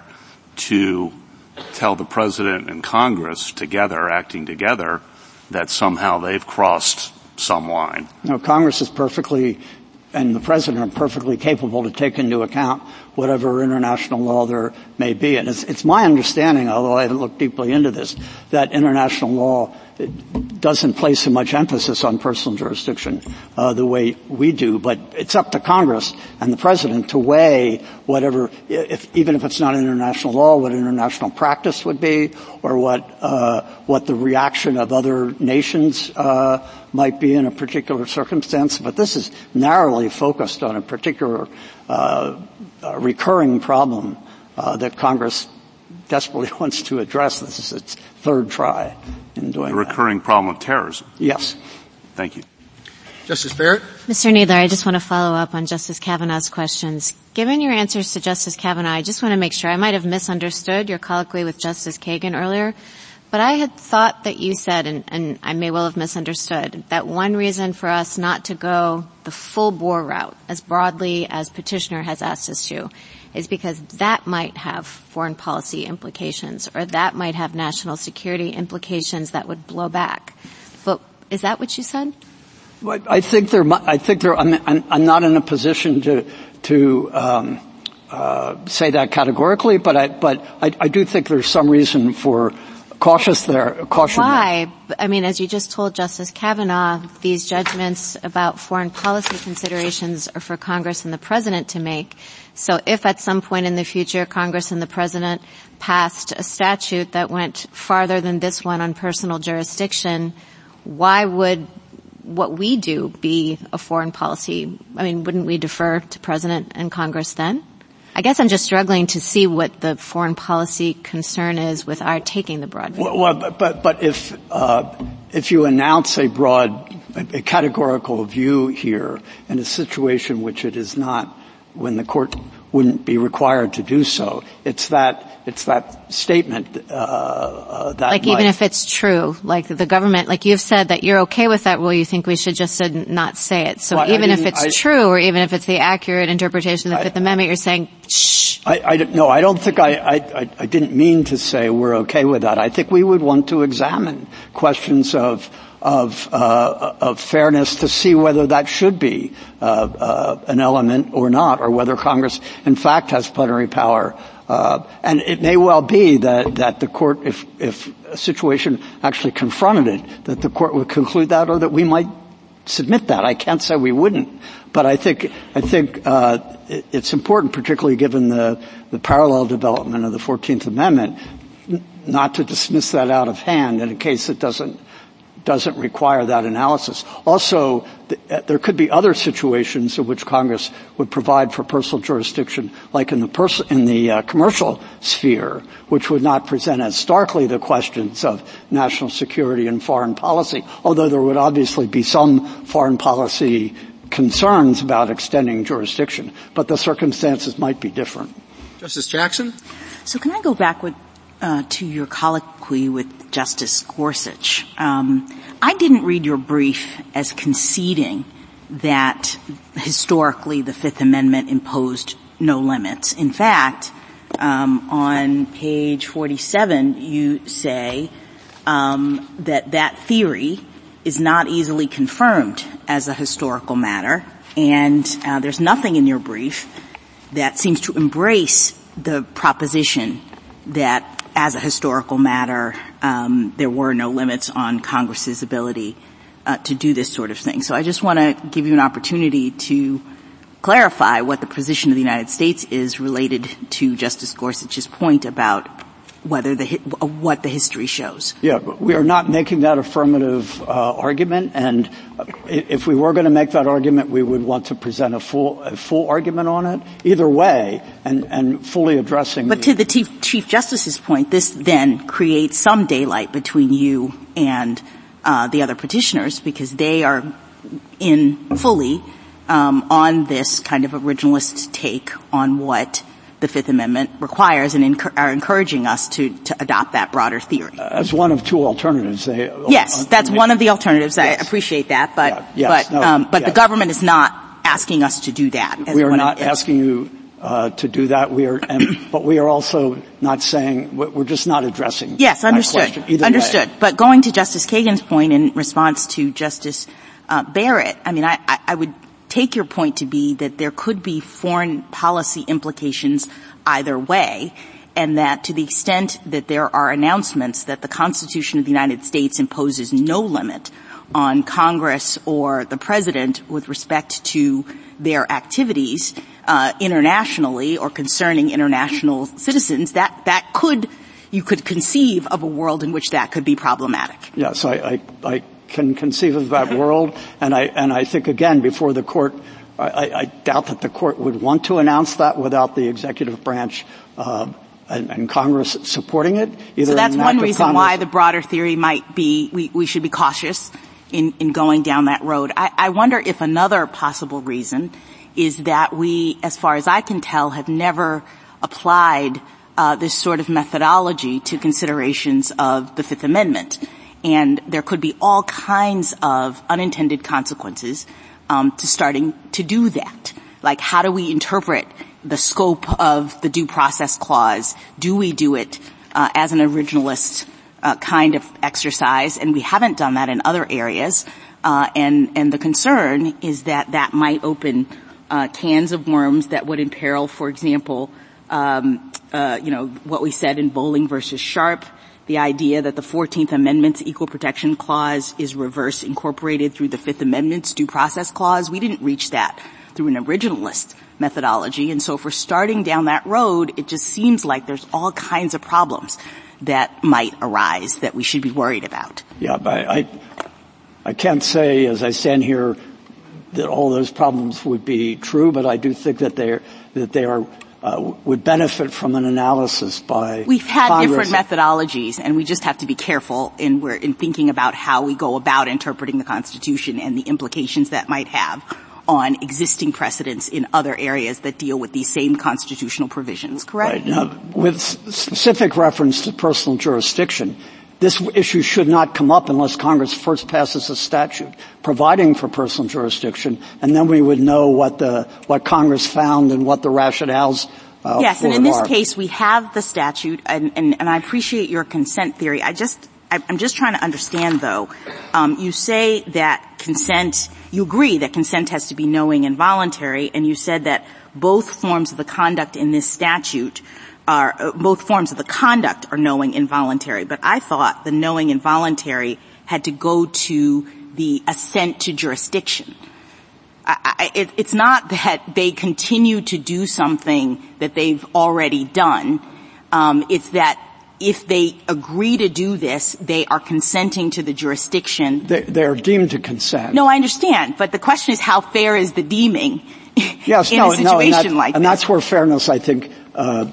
[SPEAKER 10] to tell the President and Congress together, acting together, that somehow they've crossed some line?
[SPEAKER 11] No, Congress is perfectly, and the President are perfectly capable to take into account whatever international law there may be. And it's, it's my understanding, although I haven't looked deeply into this, that international law doesn't place so much emphasis on personal jurisdiction uh, the way we do, but it's up to Congress and the President to weigh whatever, if, even if it's not international law, what international practice would be, or what uh, what the reaction of other nations uh, might be in a particular circumstance. But this is narrowly focused on a particular uh, uh, recurring problem uh, that Congress desperately wants to address. This is its third try in doing
[SPEAKER 10] the recurring
[SPEAKER 11] that.
[SPEAKER 10] problem of terrorism.
[SPEAKER 11] Yes.
[SPEAKER 10] Thank you.
[SPEAKER 1] Justice Barrett?
[SPEAKER 5] Mister Kneedler, I just want to follow up on Justice Kavanaugh's questions. Given your answers to Justice Kavanaugh, I just want to make sure I might have misunderstood your colloquy with Justice Kagan earlier, but I had thought that you said, and, and I may well have misunderstood, that one reason for us not to go the full bore route as broadly as Petitioner has asked us to is because that might have foreign policy implications, or that might have national security implications that would blow back. But is that what you said?
[SPEAKER 11] Well, I think there. I think there. I'm, I'm, I'm not in a position to to um, uh, say that categorically, but I but I, I do think there's some reason for cautious there. Caution.
[SPEAKER 5] Why? There. I mean, as you just told Justice Kavanaugh, these judgments about foreign policy considerations are for Congress and the President to make. So if at some point in the future Congress and the President passed a statute that went farther than this one on personal jurisdiction, why would what we do be a foreign policy? I mean, wouldn't we defer to President and Congress then? I guess I'm just struggling to see what the foreign policy concern is with our taking the broad view.
[SPEAKER 11] Well, well but, but if, uh, if you announce a broad, a categorical view here in a situation which it is not, when the court wouldn't be required to do so, it's that, it's that statement, uh, uh that
[SPEAKER 5] Like
[SPEAKER 11] might,
[SPEAKER 5] even if it's true, like the government, like you've said that you're okay with that rule, you think we should just not say it. So
[SPEAKER 11] well,
[SPEAKER 5] even if it's
[SPEAKER 11] I,
[SPEAKER 5] true, or even if it's the accurate interpretation of the
[SPEAKER 11] I,
[SPEAKER 5] Fifth Amendment, you're saying, shh.
[SPEAKER 11] I, I, no, I don't think I, I, I didn't mean to say we're okay with that. I think we would want to examine questions of, of, uh, of fairness to see whether that should be, uh, uh, an element or not, or whether Congress, in fact, has plenary power. Uh, and it may well be that, that the court, if, if a situation actually confronted it, that the court would conclude that, or that we might submit that. I can't say we wouldn't, but I think, I think, uh, it, it's important, particularly given the, the parallel development of the fourteenth Amendment, n- not to dismiss that out of hand in a case that doesn't, doesn't require that analysis. Also, th- there could be other situations in which Congress would provide for personal jurisdiction, like in the pers- in the uh, commercial sphere, which would not present as starkly the questions of national security and foreign policy, although there would obviously be some foreign policy concerns about extending jurisdiction, but the circumstances might be different.
[SPEAKER 1] Justice Jackson?
[SPEAKER 7] So can I go back with, uh, to your colloquy with Justice Gorsuch? Um, I didn't read your brief as conceding that historically the Fifth Amendment imposed no limits. In fact, um, on page forty-seven, you say um, that that theory is not easily confirmed as a historical matter, and uh, there's nothing in your brief that seems to embrace the proposition that as a historical matter, um, there were no limits on Congress's ability uh, to do this sort of thing. So I just want to give you an opportunity to clarify what the position of the United States is related to Justice Gorsuch's point about whether the what the history shows.
[SPEAKER 11] Yeah, but we are not making that affirmative uh, argument, and if we were going to make that argument, we would want to present a full a full argument on it. Either way, and and fully addressing.
[SPEAKER 7] But
[SPEAKER 11] the,
[SPEAKER 7] to the Chief, Chief Justice's point, this then creates some daylight between you and uh, the other petitioners, because they are in fully um, on this kind of originalist take on what the Fifth Amendment requires, and enc- are encouraging us to, to adopt that broader theory.
[SPEAKER 11] As one of two alternatives. They,
[SPEAKER 7] yes,
[SPEAKER 11] uh,
[SPEAKER 7] that's
[SPEAKER 11] uh,
[SPEAKER 7] one of the alternatives.
[SPEAKER 11] Yes.
[SPEAKER 7] I appreciate that, but
[SPEAKER 11] yeah, yes,
[SPEAKER 7] but
[SPEAKER 11] no,
[SPEAKER 7] um, but
[SPEAKER 11] yes.
[SPEAKER 7] the government is not asking us to do that.
[SPEAKER 11] We are not asking you uh, to do that. We are, and, but we are also not saying we're just not addressing.
[SPEAKER 7] Yes, understood. Understood.
[SPEAKER 11] Way.
[SPEAKER 7] But going to Justice Kagan's point in response to Justice uh, Barrett, I mean, I, I, I would take your point to be that there could be foreign policy implications either way, and that to the extent that there are announcements that the Constitution of the United States imposes no limit on Congress or the President with respect to their activities uh, internationally or concerning international citizens, that that could you could conceive of a world in which that could be problematic.
[SPEAKER 11] Yes, I, I, I can conceive of that world, and I and I think again before the court, I, I doubt that the court would want to announce that without the executive branch uh, and, and Congress supporting it. Either
[SPEAKER 7] so that's one reason
[SPEAKER 11] Congress,
[SPEAKER 7] why the broader theory might be we, we should be cautious in, in going down that road. I, I wonder if another possible reason is that we, as far as I can tell, have never applied uh, this sort of methodology to considerations of the Fifth Amendment. And there could be all kinds of unintended consequences um, to starting to do that. Like, how do we interpret the scope of the Due Process Clause? Do we do it uh, as an originalist uh, kind of exercise? And we haven't done that in other areas. Uh, and, and the concern is that that might open uh, cans of worms that would imperil, for example, um, uh, you know, what we said in Bowling versus Sharp, the idea that the fourteenth Amendment's Equal Protection Clause is reverse incorporated through the Fifth Amendment's Due Process Clause. We didn't reach that through an originalist methodology. And so if we're starting down that road, it just seems like there's all kinds of problems that might arise that we should be worried about.
[SPEAKER 11] Yeah, but I, I can't say, as I stand here, that all those problems would be true, but I do think that they're, that they are Uh, would benefit from an analysis by
[SPEAKER 7] We've had
[SPEAKER 11] Congress.
[SPEAKER 7] different methodologies, and we just have to be careful in, we're, in thinking about how we go about interpreting the Constitution and the implications that might have on existing precedents in other areas that deal with these same constitutional provisions, correct?
[SPEAKER 11] Right. Now, with specific reference to personal jurisdiction, this issue should not come up unless Congress first passes a statute providing for personal jurisdiction, and then we would know what the what Congress found and what the rationales uh,
[SPEAKER 7] yes,
[SPEAKER 11] for
[SPEAKER 7] and in
[SPEAKER 11] it
[SPEAKER 7] this
[SPEAKER 11] are.
[SPEAKER 7] case, we have the statute, and, and, and I appreciate your consent theory. I just I'm just trying to understand, though. Um, you say that consent. You agree that consent has to be knowing and voluntary, and you said that both forms of the conduct in this statute are uh, both forms of the conduct are knowing and voluntary. But I thought the knowing and voluntary had to go to the assent to jurisdiction. I, I, it, it's not that they continue to do something that they've already done. Um, it's that if they agree to do this, they are consenting to the jurisdiction.
[SPEAKER 11] They, they are deemed to consent.
[SPEAKER 7] No, I understand. But the question is, how fair is the deeming
[SPEAKER 11] yes,
[SPEAKER 7] in
[SPEAKER 11] no,
[SPEAKER 7] a situation
[SPEAKER 11] no, and
[SPEAKER 7] like
[SPEAKER 11] and
[SPEAKER 7] this?
[SPEAKER 11] And that's where fairness, I think, uh,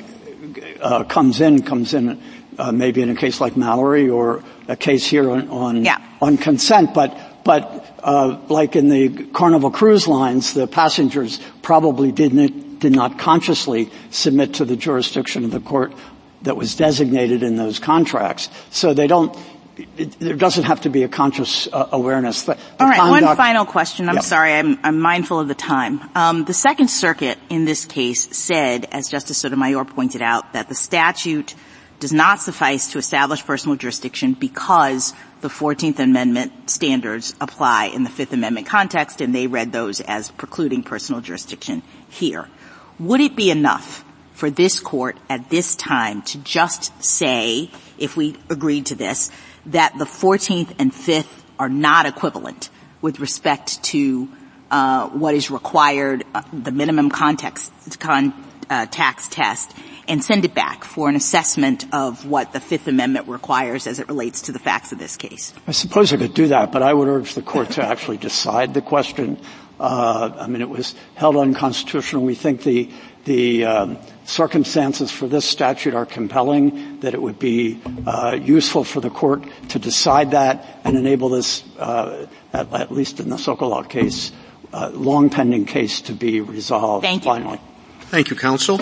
[SPEAKER 11] uh comes in, comes in uh, maybe in a case like Mallory or a case here on on,
[SPEAKER 7] yeah.
[SPEAKER 11] on consent. But but uh like in the Carnival Cruise Lines, the passengers probably didn't did not consciously submit to the jurisdiction of the court that was designated in those contracts. So they don't, it, there doesn't have to be a conscious uh, awareness. The, the
[SPEAKER 7] All right,
[SPEAKER 11] conduct,
[SPEAKER 7] one final question. I'm
[SPEAKER 11] yeah.
[SPEAKER 7] sorry, I'm, I'm mindful of the time. Um, the Second Circuit in this case said, as Justice Sotomayor pointed out, that the statute does not suffice to establish personal jurisdiction because the fourteenth Amendment standards apply in the Fifth Amendment context, and they read those as precluding personal jurisdiction here. Would it be enough for this court at this time to just say, if we agreed to this, that the fourteenth and fifth are not equivalent with respect to uh what is required, uh, the minimum context con, uh, tax test, and send it back for an assessment of what the Fifth Amendment requires as it relates to the facts of this case?
[SPEAKER 11] I suppose I could do that, but I would urge the court to actually decide the question. Uh I mean, it was held unconstitutional. We think the the um, circumstances for this statute are compelling, that it would be uh useful for the court to decide that and enable this, uh at, at least in the Sokolov case, uh long pending case to be resolved
[SPEAKER 7] Thank you.
[SPEAKER 11] finally.
[SPEAKER 1] Thank you, counsel.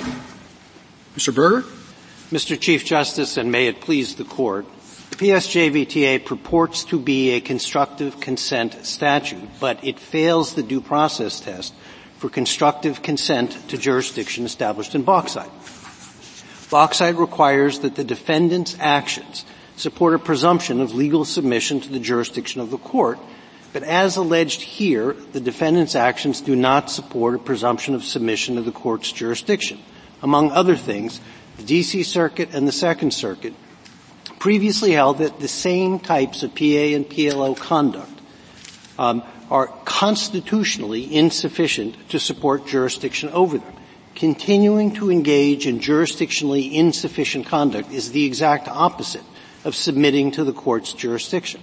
[SPEAKER 1] Mister Berger?
[SPEAKER 12] Mister Chief Justice, and may it please the Court, the P S J V T A purports to be a constructive consent statute, but it fails the due process test for constructive consent to jurisdiction established in Bauxite. Bauxite requires that the defendant's actions support a presumption of legal submission to the jurisdiction of the court, but as alleged here, the defendant's actions do not support a presumption of submission to the court's jurisdiction. Among other things, the D C Circuit and the Second Circuit previously held that the same types of P A and P L O conduct um, are constitutionally insufficient to support jurisdiction over them. Continuing to engage in jurisdictionally insufficient conduct is the exact opposite of submitting to the court's jurisdiction.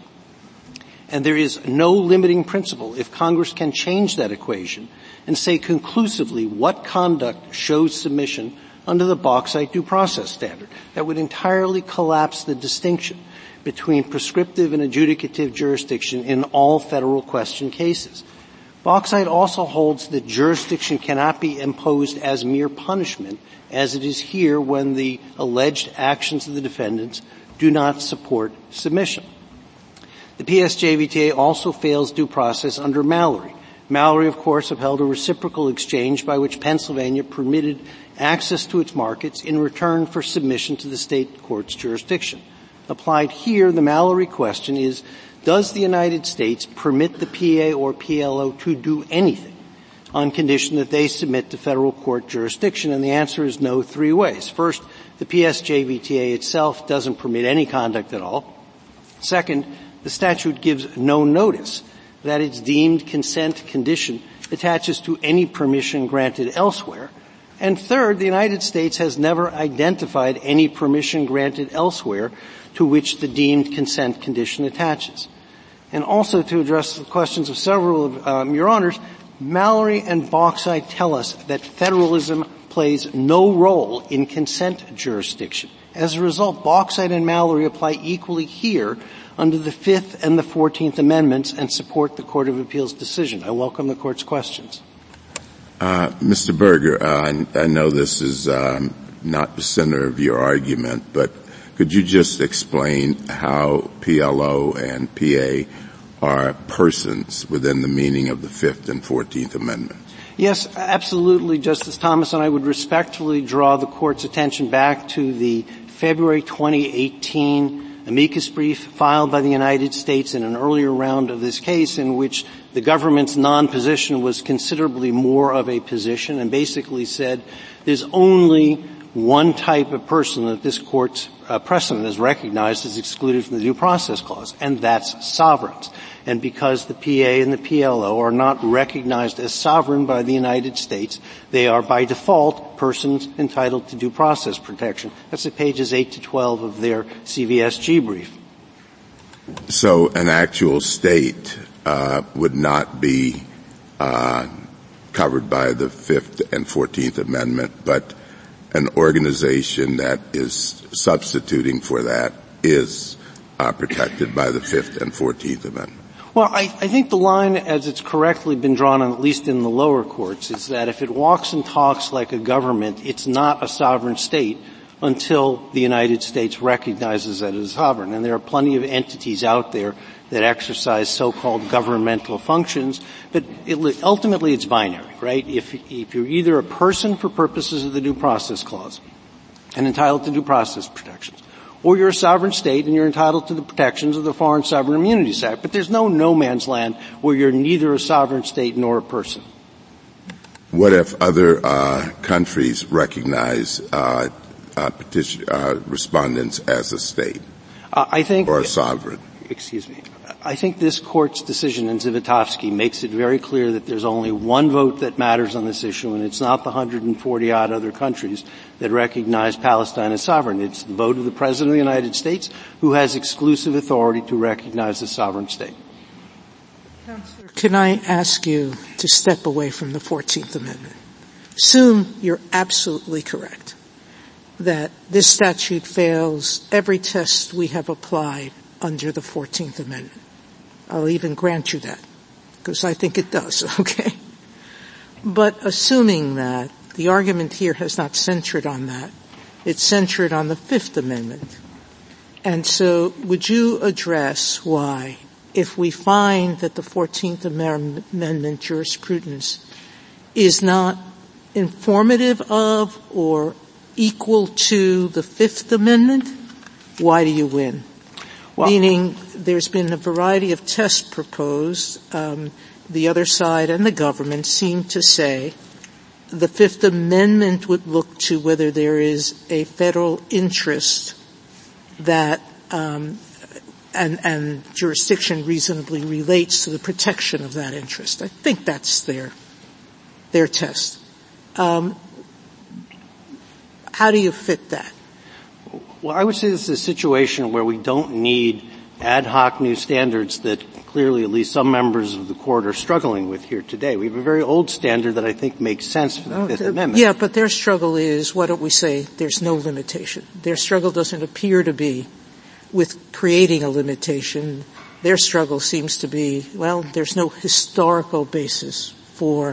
[SPEAKER 12] And there is no limiting principle if Congress can change that equation and say conclusively what conduct shows submission under the Bauxite due process standard. That would entirely collapse the distinction between prescriptive and adjudicative jurisdiction in all federal question cases. Bauxite also holds that jurisdiction cannot be imposed as mere punishment, as it is here when the alleged actions of the defendants do not support submission. The P S J V T A also fails due process under Mallory. Mallory, of course, upheld a reciprocal exchange by which Pennsylvania permitted access to its markets in return for submission to the state court's jurisdiction. Applied here, the Mallory question is, does the United States permit the P A or P L O to do anything on condition that they submit to federal court jurisdiction? And the answer is no three ways. First, the P S J V T A itself doesn't permit any conduct at all. Second, the statute gives no notice that its deemed consent condition attaches to any permission granted elsewhere. And third, the United States has never identified any permission granted elsewhere to which the deemed consent condition attaches. And also to address the questions of several of um, your honors, Mallory and Bauxite tell us that federalism plays no role in consent jurisdiction. As a result, Bauxite and Mallory apply equally here under the Fifth and the Fourteenth Amendments and support the Court of Appeals decision. I welcome the Court's questions.
[SPEAKER 3] Uh, Mister Berger, uh, I, I know this is um, not the center of your argument, but could you just explain how P L O and P A are persons within the meaning of the Fifth and Fourteenth Amendments?
[SPEAKER 12] Yes, absolutely, Justice Thomas, and I would respectfully draw the Court's attention back to the February twenty eighteen amicus brief filed by the United States in an earlier round of this case in which the government's non-position was considerably more of a position and basically said there's only one type of person that this Court's uh, precedent has recognized as excluded from the Due Process Clause, and that's sovereigns. And because the P A and the P L O are not recognized as sovereign by the United States, they are by default persons entitled to due process protection. That's at pages eight to twelve of their C V S G brief.
[SPEAKER 3] So an actual state uh, would not be uh, covered by the Fifth and Fourteenth Amendment, but an organization that is substituting for that is uh, protected by the Fifth and Fourteenth Amendment.
[SPEAKER 12] Well, I, I think the line, as it's correctly been drawn, at least in the lower courts, is that if it walks and talks like a government, it's not a sovereign state until the United States recognizes that it is sovereign. And there are plenty of entities out there that exercise so-called governmental functions, but it, ultimately it's binary, right? If, if you're either a person for purposes of the Due Process Clause and entitled to due process protections, or you're a sovereign state and you're entitled to the protections of the Foreign Sovereign Immunities Act. But there's no no man's land where you're neither a sovereign state nor a person.
[SPEAKER 3] What if other uh, countries recognize uh, uh, petition uh, respondents as a state
[SPEAKER 12] uh, I think,
[SPEAKER 3] or a sovereign?
[SPEAKER 12] Excuse me. I think this Court's decision in Zivotofsky makes it very clear that there's only one vote that matters on this issue, and it's not the one hundred forty odd other countries that recognize Palestine as sovereign. It's the vote of the President of the United States, who has exclusive authority to recognize the sovereign state.
[SPEAKER 6] Counselor, can I ask you to step away from the Fourteenth Amendment? Assume you're absolutely correct that this statute fails every test we have applied under the Fourteenth Amendment. I'll even grant you that, because I think it does, okay? But assuming that, the argument here has not centered on that. It's centered on the Fifth Amendment. And so would you address why, if we find that the Fourteenth Amendment jurisprudence is not informative of or equal to the Fifth Amendment, why do you win? Well, Meaning there's been a variety of tests proposed. Um, the other side and the government seem to say the Fifth Amendment would look to whether there is a federal interest that um, and, and jurisdiction reasonably relates to the protection of that interest. I think that's their their test. Um, how do you fit that?
[SPEAKER 12] Well, I would say this is a situation where we don't need ad hoc new standards that clearly at least some members of the court are struggling with here today. We have a very old standard that I think makes sense for the oh, Fifth Amendment.
[SPEAKER 6] Yeah, but their struggle is, why don't we say there's no limitation? Their struggle doesn't appear to be with creating a limitation. Their struggle seems to be, well, there's no historical basis for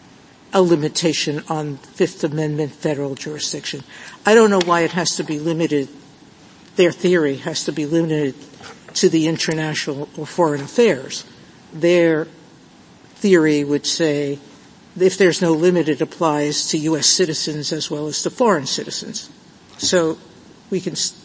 [SPEAKER 6] a limitation on Fifth Amendment federal jurisdiction. I don't know why it has to be limited, their theory has to be limited to the international or foreign affairs. Their theory would say if there's no limit, it applies to U S citizens as well as to foreign citizens. So we can st-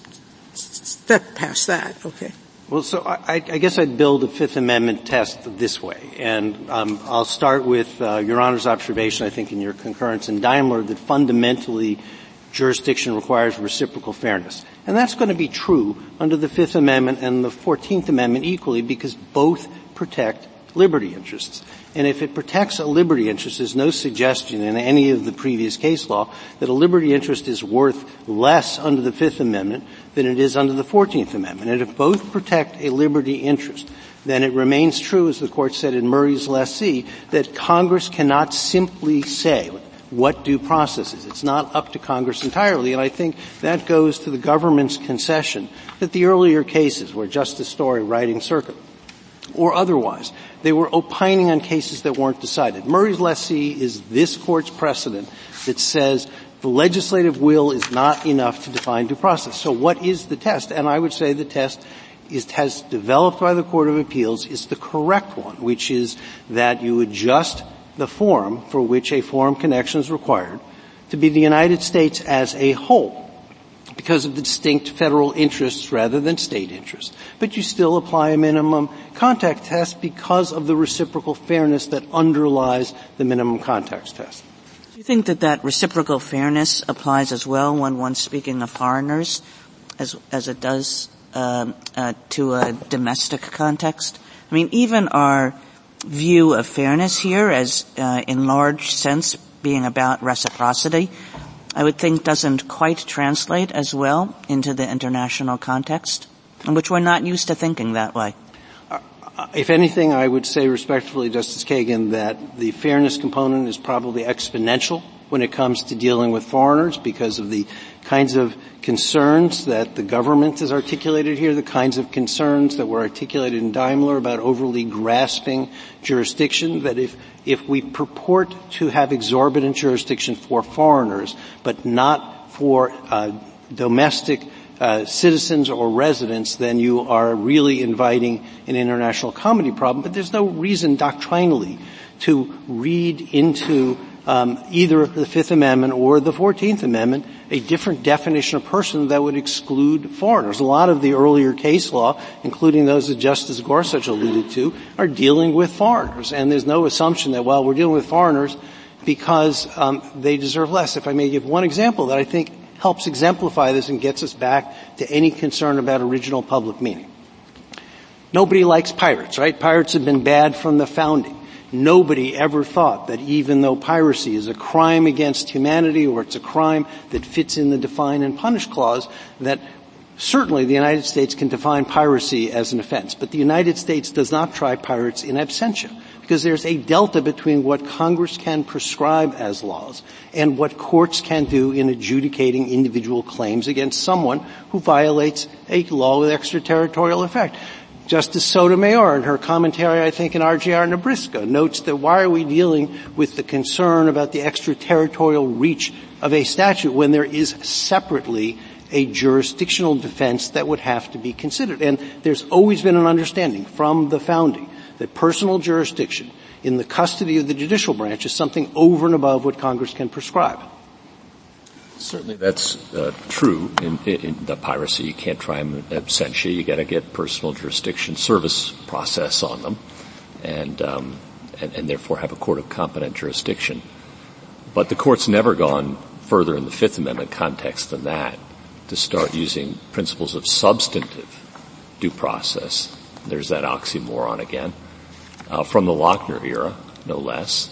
[SPEAKER 6] step past that, okay.
[SPEAKER 12] Well, so I, I guess I'd build a Fifth Amendment test this way, and um, I'll start with uh, Your Honor's observation, I think, in your concurrence in Daimler, that fundamentally jurisdiction requires reciprocal fairness. And that's going to be true under the Fifth Amendment and the Fourteenth Amendment equally, because both protect liberty interests. And if it protects a liberty interest, there's no suggestion in any of the previous case law that a liberty interest is worth less under the Fifth Amendment than it is under the Fourteenth Amendment. And if both protect a liberty interest, then it remains true, as the Court said in Murray's lessee, that Congress cannot simply say what due process is. It's not up to Congress entirely, and I think that goes to the government's concession that the earlier cases where Justice Story writing circuit or otherwise, they were opining on cases that weren't decided. Murray's lessee is this Court's precedent that says the legislative will is not enough to define due process. So what is the test? And I would say the test is has developed by the Court of Appeals is the correct one, which is that you adjust the forum for which a forum connection is required to be the United States as a whole, because of the distinct federal interests rather than state interests. But you still apply a minimum contact test because of the reciprocal fairness that underlies the minimum contact test.
[SPEAKER 4] Do you think that that reciprocal fairness applies as well when one's speaking of foreigners as, as it does uh, uh, to a domestic context? I mean, even our view of fairness here as uh, in large sense being about reciprocity, I would think doesn't quite translate as well into the international context, in which we're not used to thinking that way.
[SPEAKER 12] Uh, if anything, I would say respectfully, Justice Kagan, that the fairness component is probably exponential when it comes to dealing with foreigners because of the kinds of concerns that the government has articulated here, the kinds of concerns that were articulated in Daimler about overly grasping jurisdiction, that if if we purport to have exorbitant jurisdiction for foreigners but not for uh domestic uh citizens or residents, then you are really inviting an international comedy problem. But there's no reason doctrinally to read into um either the Fifth Amendment or the Fourteenth Amendment a different definition of person that would exclude foreigners. A lot of the earlier case law, including those that Justice Gorsuch alluded to, are dealing with foreigners. And there's no assumption that, well, we're dealing with foreigners because um they deserve less. If I may give one example that I think helps exemplify this and gets us back to any concern about original public meaning. Nobody likes pirates, right? Pirates have been bad from the founding. Nobody ever thought that even though piracy is a crime against humanity or it's a crime that fits in the define and punish clause, that certainly the United States can define piracy as an offense. But the United States does not try pirates in absentia because there's a delta between what Congress can prescribe as laws and what courts can do in adjudicating individual claims against someone who violates a law with extraterritorial effect. Justice Sotomayor, in her commentary, I think, in R J R Nabrisco, notes that why are we dealing with the concern about the extraterritorial reach of a statute when there is separately a jurisdictional defense that would have to be considered? And there's always been an understanding from the founding that personal jurisdiction in the custody of the judicial branch is something over and above what Congress can prescribe.
[SPEAKER 9] Certainly that's uh, true in, in the piracy. You can't try them absentia. You got to get personal jurisdiction service process on them, and, um, and and therefore have a court of competent jurisdiction. But the court's never gone further in the Fifth Amendment context than that to start using principles of substantive due process. There's that oxymoron again, uh, from the Lochner era, no less,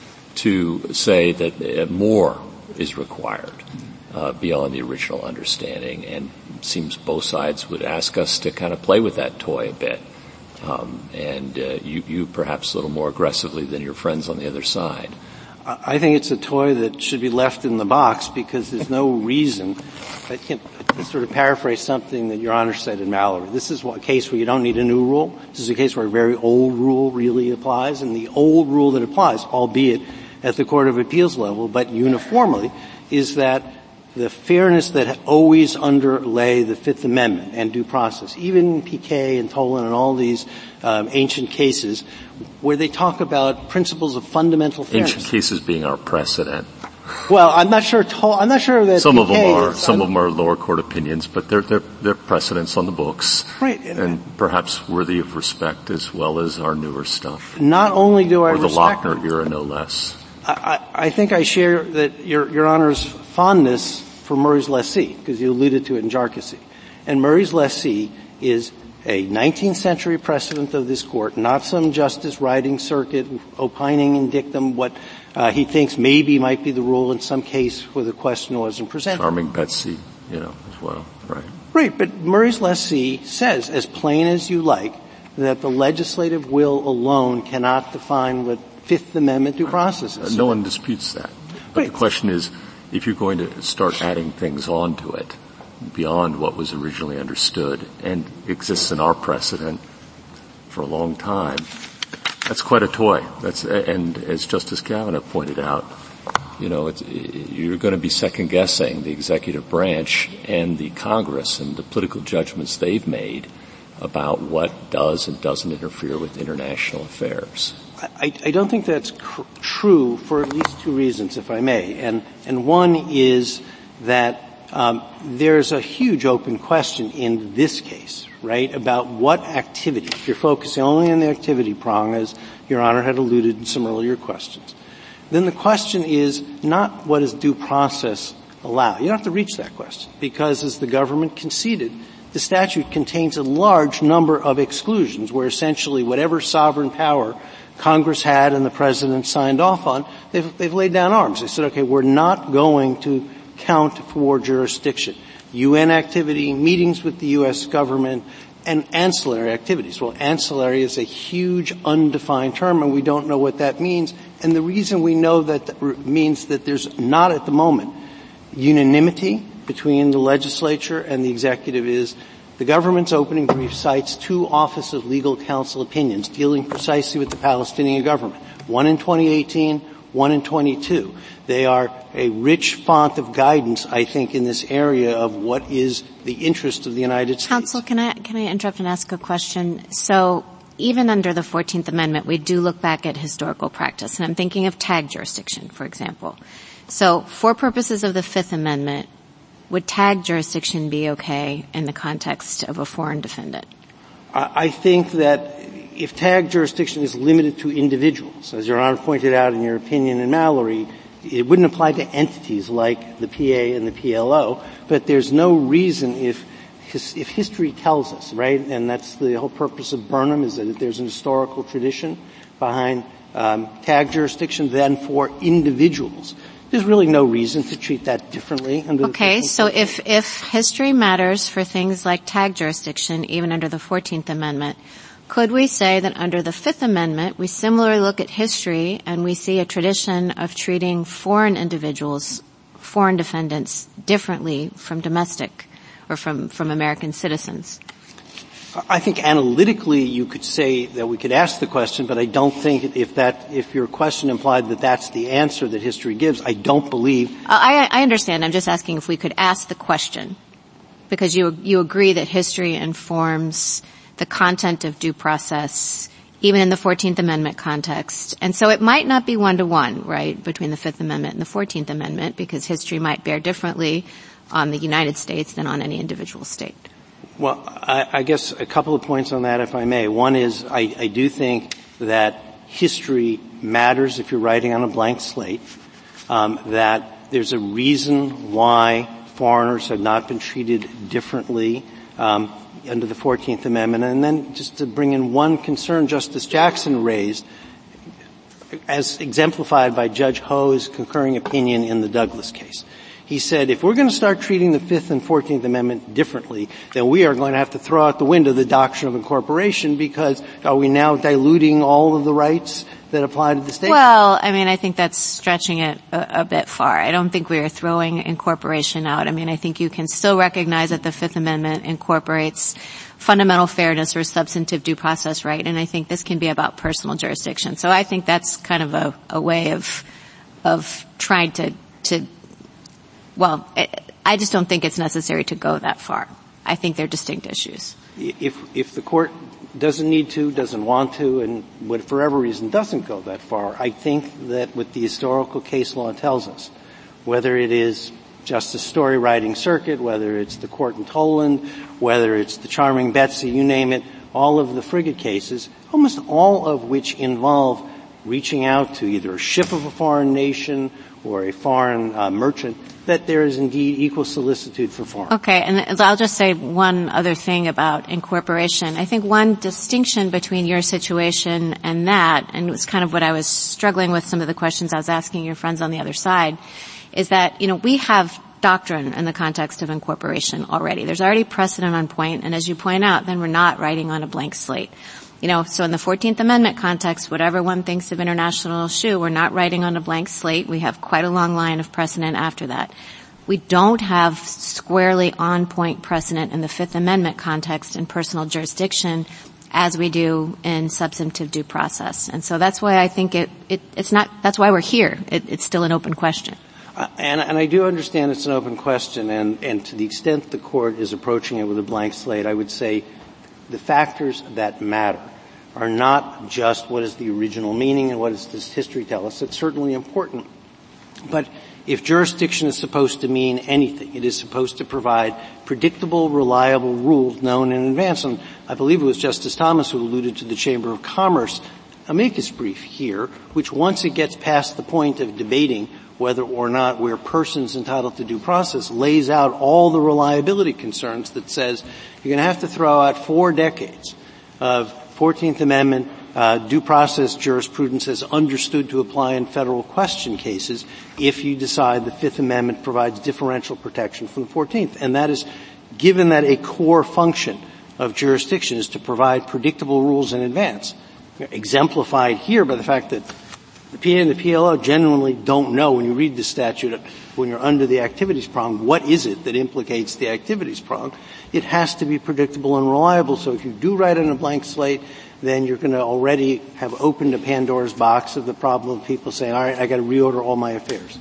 [SPEAKER 9] to say that uh, more is required uh, beyond the original understanding, and it seems both sides would ask us to kind of play with that toy a bit, um, and uh, you, you perhaps a little more aggressively than your friends on the other side.
[SPEAKER 12] I think it's a toy that should be left in the box because there's no reason. I can sort of paraphrase something that Your Honor said in Mallory. This is a case where you don't need a new rule. This is a case where a very old rule really applies, and the old rule that applies, albeit at the Court of Appeals level, but uniformly, is that the fairness that always underlay the Fifth Amendment and due process, even Piquet and Tolan and all these um, ancient cases, where they talk about principles of fundamental fairness.
[SPEAKER 9] Ancient cases being our precedent.
[SPEAKER 12] Well, I'm not sure. Tol- I'm not sure that
[SPEAKER 9] some
[SPEAKER 12] Piquet
[SPEAKER 9] of them are.
[SPEAKER 12] is,
[SPEAKER 9] some
[SPEAKER 12] I'm,
[SPEAKER 9] of them are lower court opinions, but they're they're they're precedents on the books,
[SPEAKER 12] right?
[SPEAKER 9] And, and perhaps worthy of respect as well as our newer stuff.
[SPEAKER 12] Not only do I
[SPEAKER 9] or the
[SPEAKER 12] respect
[SPEAKER 9] Lochner era, no less.
[SPEAKER 12] I, I think I share that your, your Honor's fondness for Murray's lessee, because you alluded to it in Jarkissi. And Murray's lessee is a nineteenth century precedent of this court, not some justice riding circuit opining in dictum what uh, he thinks maybe might be the rule in some case where the question wasn't presented.
[SPEAKER 9] Charming Betsy, you know, as well, right?
[SPEAKER 12] Right, but Murray's lessee says, as plain as you like, that the legislative will alone cannot define what Fifth Amendment due process is.
[SPEAKER 9] Uh, no one disputes that. But
[SPEAKER 12] right.
[SPEAKER 9] The question is, if you're going to start adding things onto it beyond what was originally understood and exists in our precedent for a long time, that's quite a toy. That's, and as Justice Kavanaugh pointed out, you know, it's, you're going to be second guessing the executive branch and the Congress and the political judgments they've made about what does and doesn't interfere with international affairs.
[SPEAKER 12] I, I don't think that's cr- true for at least two reasons, if I may. And, and one is that um, there's a huge open question in this case, right, about what activity. If you're focusing only on the activity prong, as Your Honor had alluded in some earlier questions, then the question is not what does due process allow. You don't have to reach that question because, as the government conceded, the statute contains a large number of exclusions where essentially whatever sovereign power Congress had and the President signed off on, they've, they've laid down arms. They said, okay, we're not going to count for jurisdiction. U N activity, meetings with the U S government, and ancillary activities. Well, ancillary is a huge undefined term, and we don't know what that means. And the reason we know that, that means that there's not at the moment unanimity between the legislature and the executive is the government's opening brief cites two Office of Legal Counsel opinions dealing precisely with the Palestinian government, one in twenty eighteen, one in twenty-two. They are a rich font of guidance, I think, in this area of what is the interest of the United States.
[SPEAKER 5] Counsel, can I, can I interrupt and ask a question? So even under the fourteenth Amendment, we do look back at historical practice, and I'm thinking of tag jurisdiction, for example. So for purposes of the Fifth Amendment, would tag jurisdiction be okay in the context of a foreign defendant?
[SPEAKER 12] I think that if tag jurisdiction is limited to individuals, as Your Honor pointed out in your opinion in Mallory, it wouldn't apply to entities like the P A and the P L O, but there's no reason if his, if history tells us, right, and that's the whole purpose of Burnham, is that there's an historical tradition behind um, tag jurisdiction than for individuals. There's really no reason to treat that differently. Under
[SPEAKER 5] okay,
[SPEAKER 12] the
[SPEAKER 5] so if, if history matters for things like tag jurisdiction, even under the fourteenth Amendment, could we say that under the Fifth Amendment, we similarly look at history and we see a tradition of treating foreign individuals, foreign defendants, differently from domestic or from, from American citizens?
[SPEAKER 12] I think analytically you could say that we could ask the question, but I don't think if that, if your question implied that that's the answer that history gives, I don't believe.
[SPEAKER 5] Uh, I, I understand. I'm just asking if we could ask the question, because you, you agree that history informs the content of due process even in the fourteenth Amendment context. And so it might not be one-to-one, right, between the Fifth Amendment and the fourteenth Amendment, because history might bear differently on the United States than on any individual state.
[SPEAKER 12] Well, I, I guess a couple of points on that, if I may. One is I, I do think that history matters if you're writing on a blank slate, um, that there's a reason why foreigners have not been treated differently um, under the fourteenth Amendment. And then just to bring in one concern Justice Jackson raised, as exemplified by Judge Ho's concurring opinion in the Douglas case. He said, if we're going to start treating the Fifth and Fourteenth Amendment differently, then we are going to have to throw out the window the doctrine of incorporation, because are we now diluting all of the rights that apply to the state?
[SPEAKER 5] Well, I mean, I think that's stretching it a, a bit far. I don't think we are throwing incorporation out. I mean, I think you can still recognize that the Fifth Amendment incorporates fundamental fairness or substantive due process right, and I think this can be about personal jurisdiction. So I think that's kind of a, a way of of trying to to well, I just don't think it's necessary to go that far. I think they're distinct issues.
[SPEAKER 12] If if the court doesn't need to, doesn't want to, and for whatever reason doesn't go that far, I think that what the historical case law tells us, whether it is Justice Story writing circuit, whether it's the court in Toland, whether it's the Charming Betsy, you name it, all of the frigate cases, almost all of which involve reaching out to either a ship of a foreign nation or a foreign uh, merchant, that there is indeed equal solicitude for foreign.
[SPEAKER 5] Okay, and I'll just say one other thing about incorporation. I think one distinction between your situation and that, and it's kind of what I was struggling with some of the questions I was asking your friends on the other side, is that, you know, we have doctrine in the context of incorporation already. There's already precedent on point, and as you point out, then we're not writing on a blank slate. You know, so in the fourteenth Amendment context, whatever one thinks of international issue, we're not writing on a blank slate. We have quite a long line of precedent after that. We don't have squarely on-point precedent in the Fifth Amendment context in personal jurisdiction as we do in substantive due process. And so that's why I think it, it it's not, that's why we're here. It, it's still an open question.
[SPEAKER 12] Uh, and, and I do understand it's an open question, and, and to the extent the court is approaching it with a blank slate, I would say the factors that matter are not just what is the original meaning and what does this history tell us. It's certainly important. But if jurisdiction is supposed to mean anything, it is supposed to provide predictable, reliable rules known in advance. And I believe it was Justice Thomas who alluded to the Chamber of Commerce amicus brief here, which once it gets past the point of debating whether or not we're persons entitled to due process, lays out all the reliability concerns that says you're going to have to throw out four decades of fourteenth Amendment uh, due process jurisprudence as understood to apply in federal question cases if you decide the Fifth Amendment provides differential protection from the fourteenth. And that is, given that a core function of jurisdiction is to provide predictable rules in advance, exemplified here by the fact that the P A and the P L O genuinely don't know when you read the statute, when you're under the activities prong, what is it that implicates the activities prong. It has to be predictable and reliable. So if you do write on a blank slate, then you're going to already have opened a Pandora's box of the problem of people saying, all right, I got to reorder all my affairs.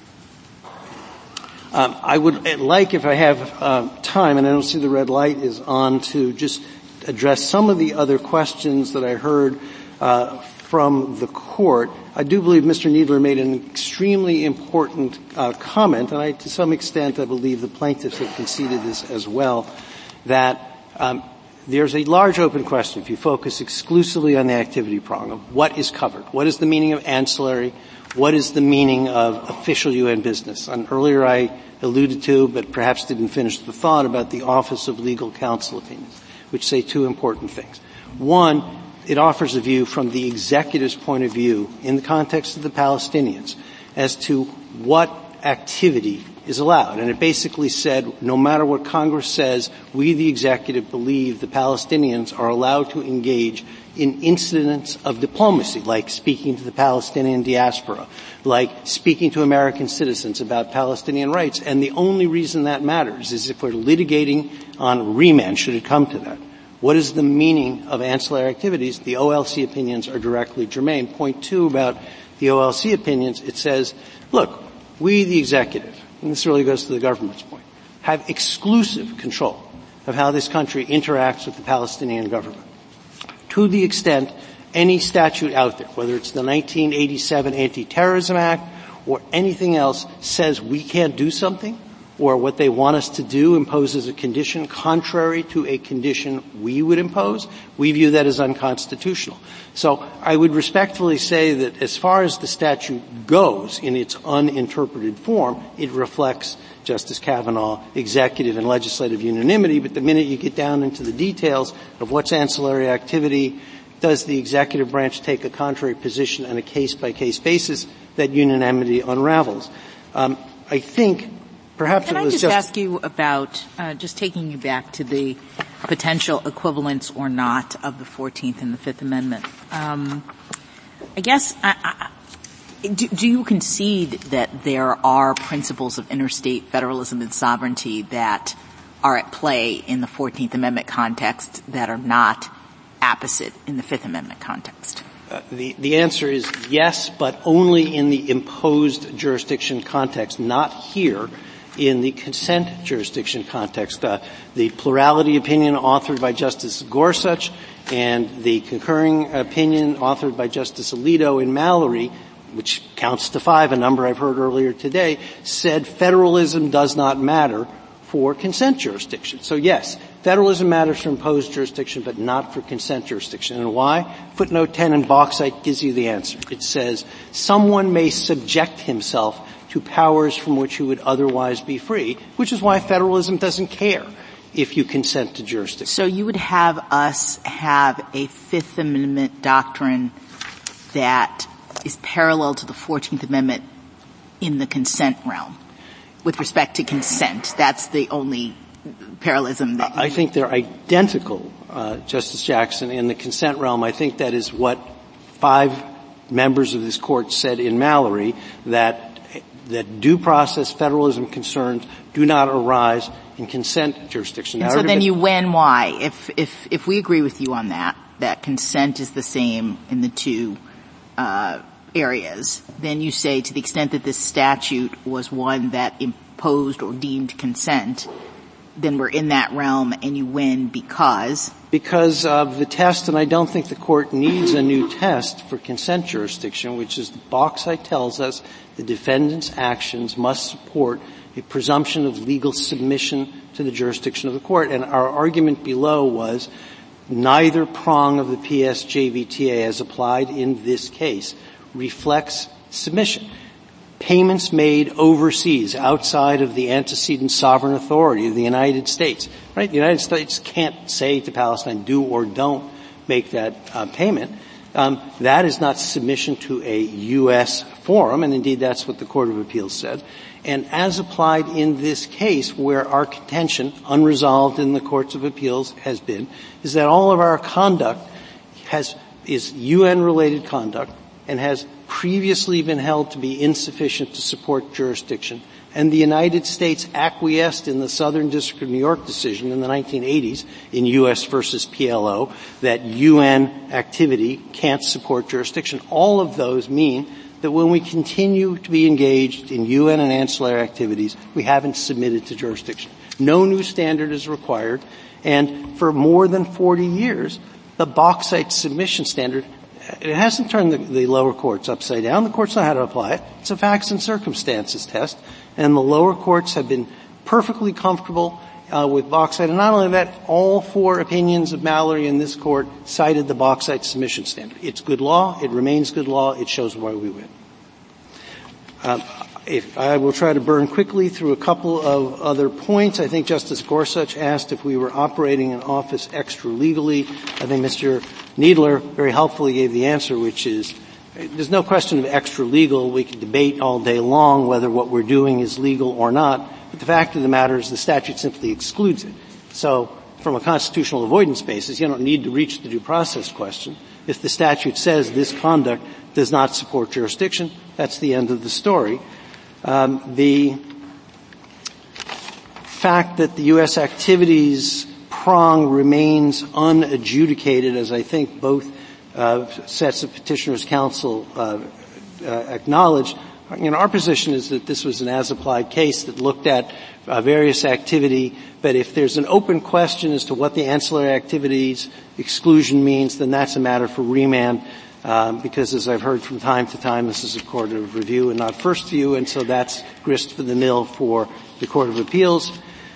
[SPEAKER 12] Um, I would like, if I have uh, time, and I don't see the red light is on, to just address some of the other questions that I heard uh, from the court. I do believe Mister Kneedler made an extremely important uh, comment, and I, to some extent, I believe the plaintiffs have conceded this as well, that um, there's a large open question if you focus exclusively on the activity prong of what is covered. What is the meaning of ancillary? What is the meaning of official U N business? And earlier I alluded to, but perhaps didn't finish the thought, about the Office of Legal Counsel opinions, which say two important things. One, it offers a view from the executive's point of view in the context of the Palestinians as to what activity is allowed. And it basically said, no matter what Congress says, we, the executive, believe the Palestinians are allowed to engage in incidents of diplomacy, like speaking to the Palestinian diaspora, like speaking to American citizens about Palestinian rights. And the only reason that matters is if we're litigating on remand, should it come to that. What is the meaning of ancillary activities? The O L C opinions are directly germane. Point two about the O L C opinions, it says, look, we, the executive, and this really goes to the government's point, have exclusive control of how this country interacts with the Palestinian government. To the extent any statute out there, whether it's the nineteen eighty-seven Anti-Terrorism Act or anything else, says we can't do something, or what they want us to do imposes a condition contrary to a condition we would impose, we view that as unconstitutional. So I would respectfully say that as far as the statute goes in its uninterpreted form, it reflects, Justice Kavanaugh, executive and legislative unanimity, but the minute you get down into the details of what's ancillary activity, does the executive branch take a contrary position on a case-by-case basis, that unanimity unravels. Um, I think perhaps
[SPEAKER 7] Can
[SPEAKER 12] it
[SPEAKER 7] I
[SPEAKER 12] was
[SPEAKER 7] just,
[SPEAKER 12] just
[SPEAKER 7] ask you about, uh, just taking you back to the potential equivalence or not of the fourteenth and the Fifth Amendment. Um, I guess, I, I, do, do you concede that there are principles of interstate federalism and sovereignty that are at play in the fourteenth Amendment context that are not opposite in the Fifth Amendment context?
[SPEAKER 12] Uh, the, the answer is yes, but only in the imposed jurisdiction context, not here in the consent jurisdiction context. Uh, the plurality opinion authored by Justice Gorsuch and the concurring opinion authored by Justice Alito in Mallory, which counts to five, a number I've heard earlier today, said federalism does not matter for consent jurisdiction. So yes, federalism matters for imposed jurisdiction, but not for consent jurisdiction. And why? Footnote ten in Bauxite gives you the answer. It says, someone may subject himself to powers from which he would otherwise be free, which is why federalism doesn't care if you consent to jurisdiction.
[SPEAKER 7] So you would have us have a Fifth Amendment doctrine that is parallel to the fourteenth Amendment in the consent realm with respect to consent. That's the only parallelism that you
[SPEAKER 12] I think they're identical, uh, Justice Jackson, in the consent realm. I think that is what five members of this court said in Mallory, that that due process federalism concerns do not arise in consent jurisdiction.
[SPEAKER 7] And so then you win why? If, if, if we agree with you on that, that consent is the same in the two, uh, areas, then you say to the extent that this statute was one that imposed or deemed consent, then we're in that realm and you win because?
[SPEAKER 12] Because of the test, and I don't think the court needs a new test for consent jurisdiction, which is the Bauxite tells us the defendant's actions must support a presumption of legal submission to the jurisdiction of the court. And our argument below was neither prong of the P S J V T A as applied in this case reflects submission. Payments made overseas, outside of the antecedent sovereign authority of the United States, right? The United States can't say to Palestine, do or don't make that uh, payment. Um, that is not submission to a U S forum, and indeed that's what the Court of Appeals said. And as applied in this case, where our contention, unresolved in the Courts of Appeals, has been, is that all of our conduct has is U N-related conduct and has previously been held to be insufficient to support jurisdiction, and the United States acquiesced in the Southern District of New York decision in the nineteen eighties in U S versus P L O that U N activity can't support jurisdiction. All of those mean that when we continue to be engaged in U N and ancillary activities, we haven't submitted to jurisdiction. No new standard is required, and for more than forty years, the Bauxite submission standard, it hasn't turned the, the lower courts upside down. The courts know how to apply it. It's a facts and circumstances test, and the lower courts have been perfectly comfortable uh, with Bauxite. And not only that, all four opinions of Mallory in this court cited the Bauxite submission standard. It's good law. It remains good law. It shows why we win. Um, if I will try to burn quickly through a couple of other points. I think Justice Gorsuch asked if we were operating an office extra legally. I think Mister Needler very helpfully gave the answer, which is there's no question of extra legal. We can debate all day long whether what we're doing is legal or not, but the fact of the matter is the statute simply excludes it. So from a constitutional avoidance basis, you don't need to reach the due process question. If the statute says this conduct does not support jurisdiction, that's the end of the story. Um, the fact that the U S activities prong remains unadjudicated, as I think both uh, sets of petitioners' counsel uh, uh, acknowledged, you know, our position is that this was an as-applied case that looked at uh, various activity, but if there's an open question as to what the ancillary activities exclusion means, then that's a matter for remand, um, because as I've heard from time to time, this is a court of review and not first view, and so that's grist for the mill for the Court of Appeals.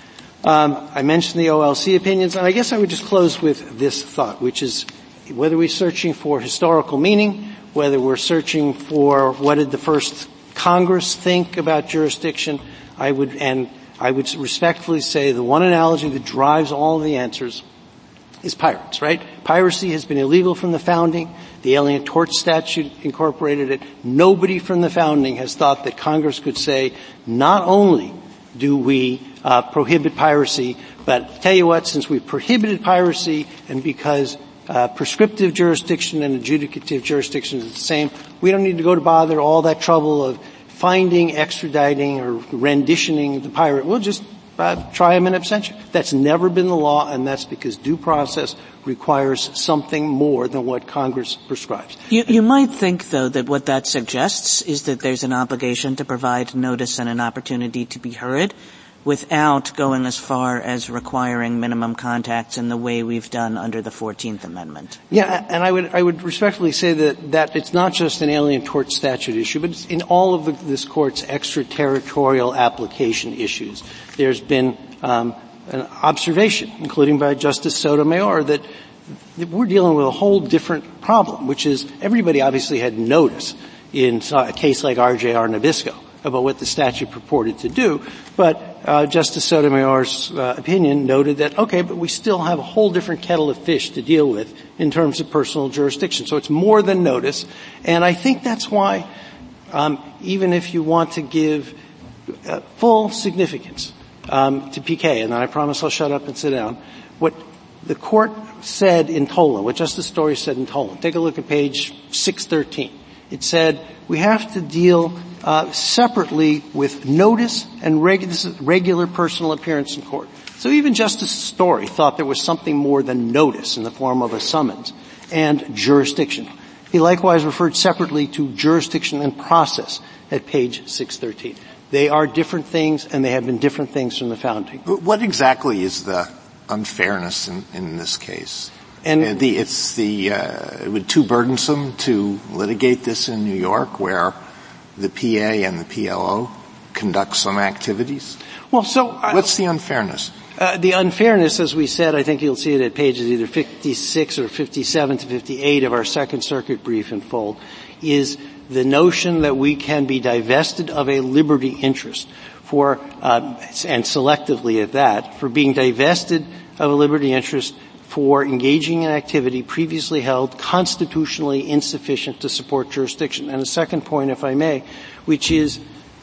[SPEAKER 12] Um, I mentioned the O L C opinions, and I guess I would just close with this thought, which is whether we're searching for historical meaning, whether we're searching for what did the first Congress think about jurisdiction, I would, and I would respectfully say the one analogy that drives all of the answers is pirates, right? Piracy has been illegal from the founding. The Alien Tort Statute incorporated it. Nobody from the founding has thought that Congress could say, not only do we uh, prohibit piracy, but tell you what, since we've prohibited piracy and because Uh, prescriptive jurisdiction and adjudicative jurisdiction is the same, we don't need to go to bother all that trouble of finding, extraditing, or renditioning the pirate. We'll just uh, try him in absentia. That's never been the law, and that's because due process requires something more than what Congress prescribes.
[SPEAKER 4] You, you might think, though, that what that suggests is that there's an obligation to provide notice and an opportunity to be heard, without going as far as requiring minimum contacts in the way we've done under the fourteenth Amendment.
[SPEAKER 12] Yeah, and I would, I would respectfully say that, that it's not just an Alien Tort Statute issue, but it's in all of the, this Court's extraterritorial application issues. There's been, um, an observation, including by Justice Sotomayor, that we're dealing with a whole different problem, which is everybody obviously had notice in a case like R J R Nabisco about what the statute purported to do, but uh, Justice Sotomayor's uh, opinion noted that, okay, but we still have a whole different kettle of fish to deal with in terms of personal jurisdiction. So it's more than notice, and I think that's why, um, even if you want to give uh, full significance um, to P K, and then I promise I'll shut up and sit down, what the Court said in Tolan, what Justice Story said in Tolan, take a look at page six thirteen. It said we have to deal Uh, separately with notice and regu- regular personal appearance in court. So even Justice Story thought there was something more than notice in the form of a summons and jurisdiction. He likewise referred separately to jurisdiction and process at page six thirteen. They are different things, and they have been different things from the founding.
[SPEAKER 8] What exactly is the unfairness in, in this case?
[SPEAKER 12] And
[SPEAKER 8] uh, the, it's the uh, it would too burdensome to litigate this in New York, where the P A and the P L O conduct some activities?
[SPEAKER 12] Well, so uh,
[SPEAKER 8] what's the unfairness?
[SPEAKER 12] Uh, the unfairness, as we said, I think you'll see it at pages either fifty-six or fifty-seven to fifty-eight of our Second Circuit brief in full, is the notion that we can be divested of a liberty interest for, uh, and selectively at that, for being divested of a liberty interest for engaging in activity previously held constitutionally insufficient to support jurisdiction. And a second point, if I may, which is,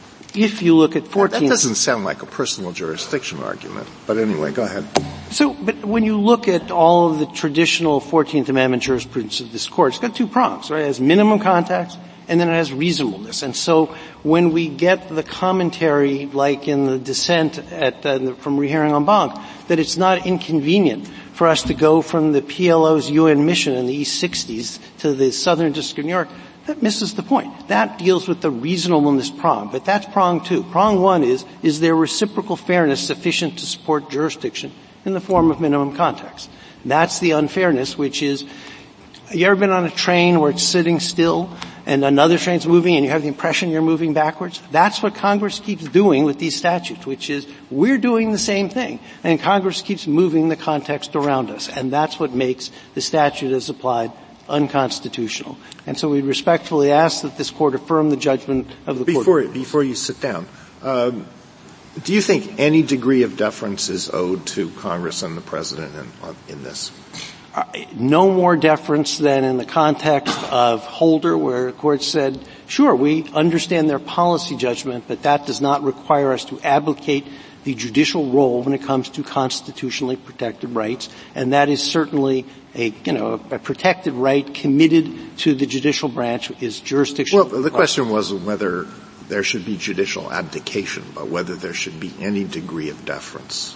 [SPEAKER 12] if you look at fourteenth...
[SPEAKER 8] That doesn't sound like a personal jurisdiction argument, but anyway, go ahead.
[SPEAKER 12] So, but when you look at all of the traditional fourteenth Amendment jurisprudence of this Court, it's got two prongs, right? It has minimum contacts, and then it has reasonableness. And so when we get the commentary, like in the dissent at, uh, from rehearing en banc, that it's not inconvenient for us to go from the P L O's U N mission in the East sixties to the Southern District of New York, that misses the point. That deals with the reasonableness prong, but that's prong two. Prong one is, is there reciprocal fairness sufficient to support jurisdiction in the form of minimum contacts? That's the unfairness, which is, you ever been on a train where it's sitting still and another train's moving and you have the impression you're moving backwards? That's what Congress keeps doing with these statutes, which is we're doing the same thing, and Congress keeps moving the context around us, and that's what makes the statute as applied unconstitutional. And so we respectfully ask that this Court affirm the judgment of the
[SPEAKER 8] before,
[SPEAKER 12] Court.
[SPEAKER 8] Before you sit down, um, do you think any degree of deference is owed to Congress and the President in, in this?
[SPEAKER 12] Uh, no more deference than in the context of Holder, where the Court said, sure, we understand their policy judgment, but that does not require us to abdicate the judicial role when it comes to constitutionally protected rights, and that is certainly a, you know, a protected right committed to the judicial branch is jurisdictional.
[SPEAKER 8] Well, the question was whether there should be judicial abdication, but whether there should be any degree of deference.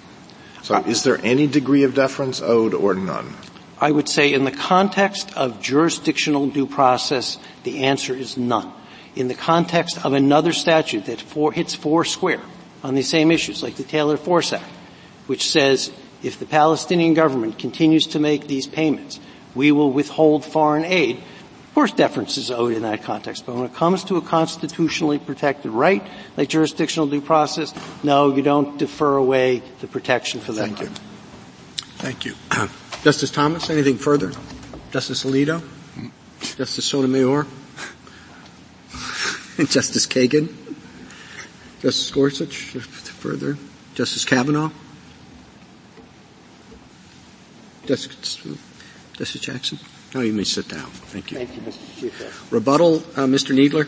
[SPEAKER 8] So is there any degree of deference owed or none?
[SPEAKER 12] I would say in the context of jurisdictional due process, the answer is none. in the context of another statute that four, hits four square on these same issues, like the Taylor-Force Act, which says if the Palestinian government continues to make these payments, we will withhold foreign aid. Of course, deference is owed in that context, but when it comes to a constitutionally protected right, like jurisdictional due process, no, you don't defer away the protection for that.
[SPEAKER 1] Thank you. Thank you. Justice Thomas, anything further? Justice Alito? Justice Sotomayor? Justice Kagan? Justice Gorsuch? Further? Justice Kavanaugh? Justice, Justice Jackson? No, you may sit down. Thank you.
[SPEAKER 11] Thank you, Mister Chief Justice.
[SPEAKER 1] Rebuttal, uh, Mister Kneedler?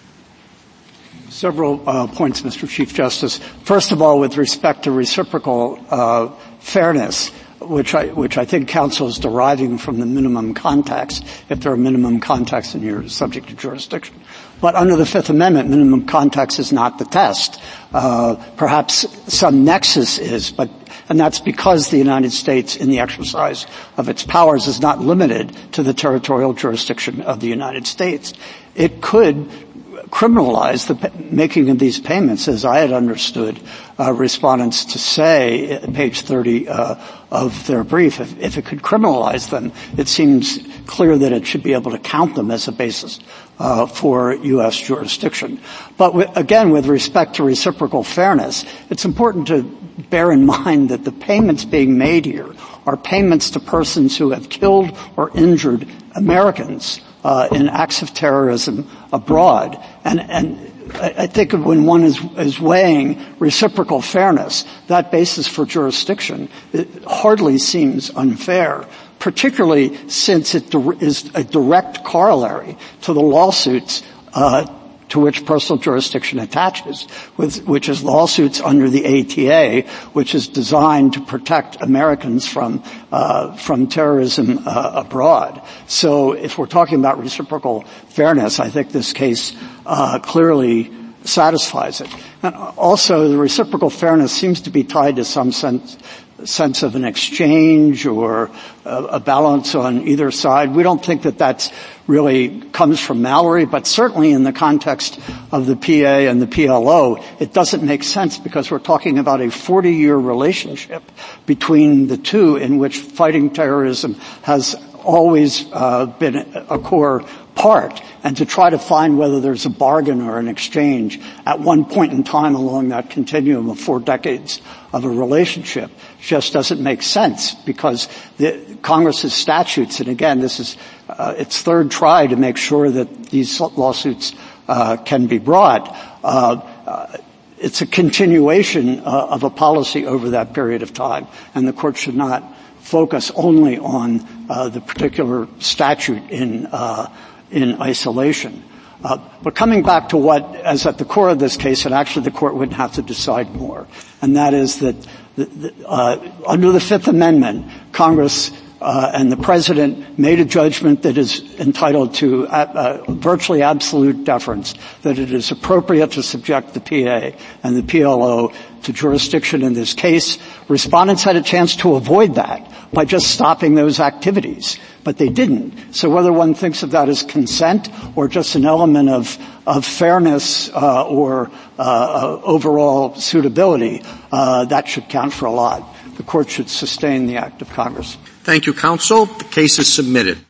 [SPEAKER 11] Several uh, points, Mister Chief Justice. First of all, with respect to reciprocal uh, fairness, which I, which I think counsel is deriving from the minimum contacts, if there are minimum contacts and you're subject to jurisdiction. But under the Fifth Amendment, minimum contacts is not the test. Uh, perhaps some nexus is, but, and that's because the United States, in the exercise of its powers, is not limited to the territorial jurisdiction of the United States. It could criminalize the making of these payments, as I had understood uh, respondents to say at page thirty uh, of their brief. If, if it could criminalize them, it seems clear that it should be able to count them as a basis uh, for U S jurisdiction. But w- again, with respect to reciprocal fairness, it's important to bear in mind that the payments being made here are payments to persons who have killed or injured Americans Uh, in acts of terrorism abroad. And, and I, I think when one is, is weighing reciprocal fairness, that basis for jurisdiction, it hardly seems unfair, particularly since it di- is a direct corollary to the lawsuits uh, to which personal jurisdiction attaches, with, which is lawsuits under the A T A, which is designed to protect Americans from uh, from terrorism uh, abroad. So, if we're talking about reciprocal fairness, I think this case uh, clearly satisfies it. And also, the reciprocal fairness seems to be tied to some sense sense of an exchange or a, a balance on either side. We don't think that that's really comes from Mallory, but certainly in the context of the P A and the P L O, it doesn't make sense because we're talking about a forty-year relationship between the two in which fighting terrorism has always uh, been a core part, and to try to find whether there's a bargain or an exchange at one point in time along that continuum of four decades of a relationship just doesn't make sense because the Congress's statutes, and again, this is uh, its third try to make sure that these lawsuits uh, can be brought. Uh, uh, it's a continuation uh, of a policy over that period of time, and the court should not focus only on uh, the particular statute in uh, in isolation. Uh, but coming back to what is at the core of this case, and actually the court would have to decide more, and that is that the, the, uh, under the Fifth Amendment, Congress uh, and the President made a judgment that is entitled to uh, uh, virtually absolute deference, that it is appropriate to subject the P A and the P L O to jurisdiction in this case. Respondents had a chance to avoid that by just stopping those activities, but they didn't. So whether one thinks of that as consent or just an element of, of fairness uh, or uh, overall suitability, uh, that should count for a lot. The court should sustain the act of Congress.
[SPEAKER 1] Thank you, counsel. The case is submitted.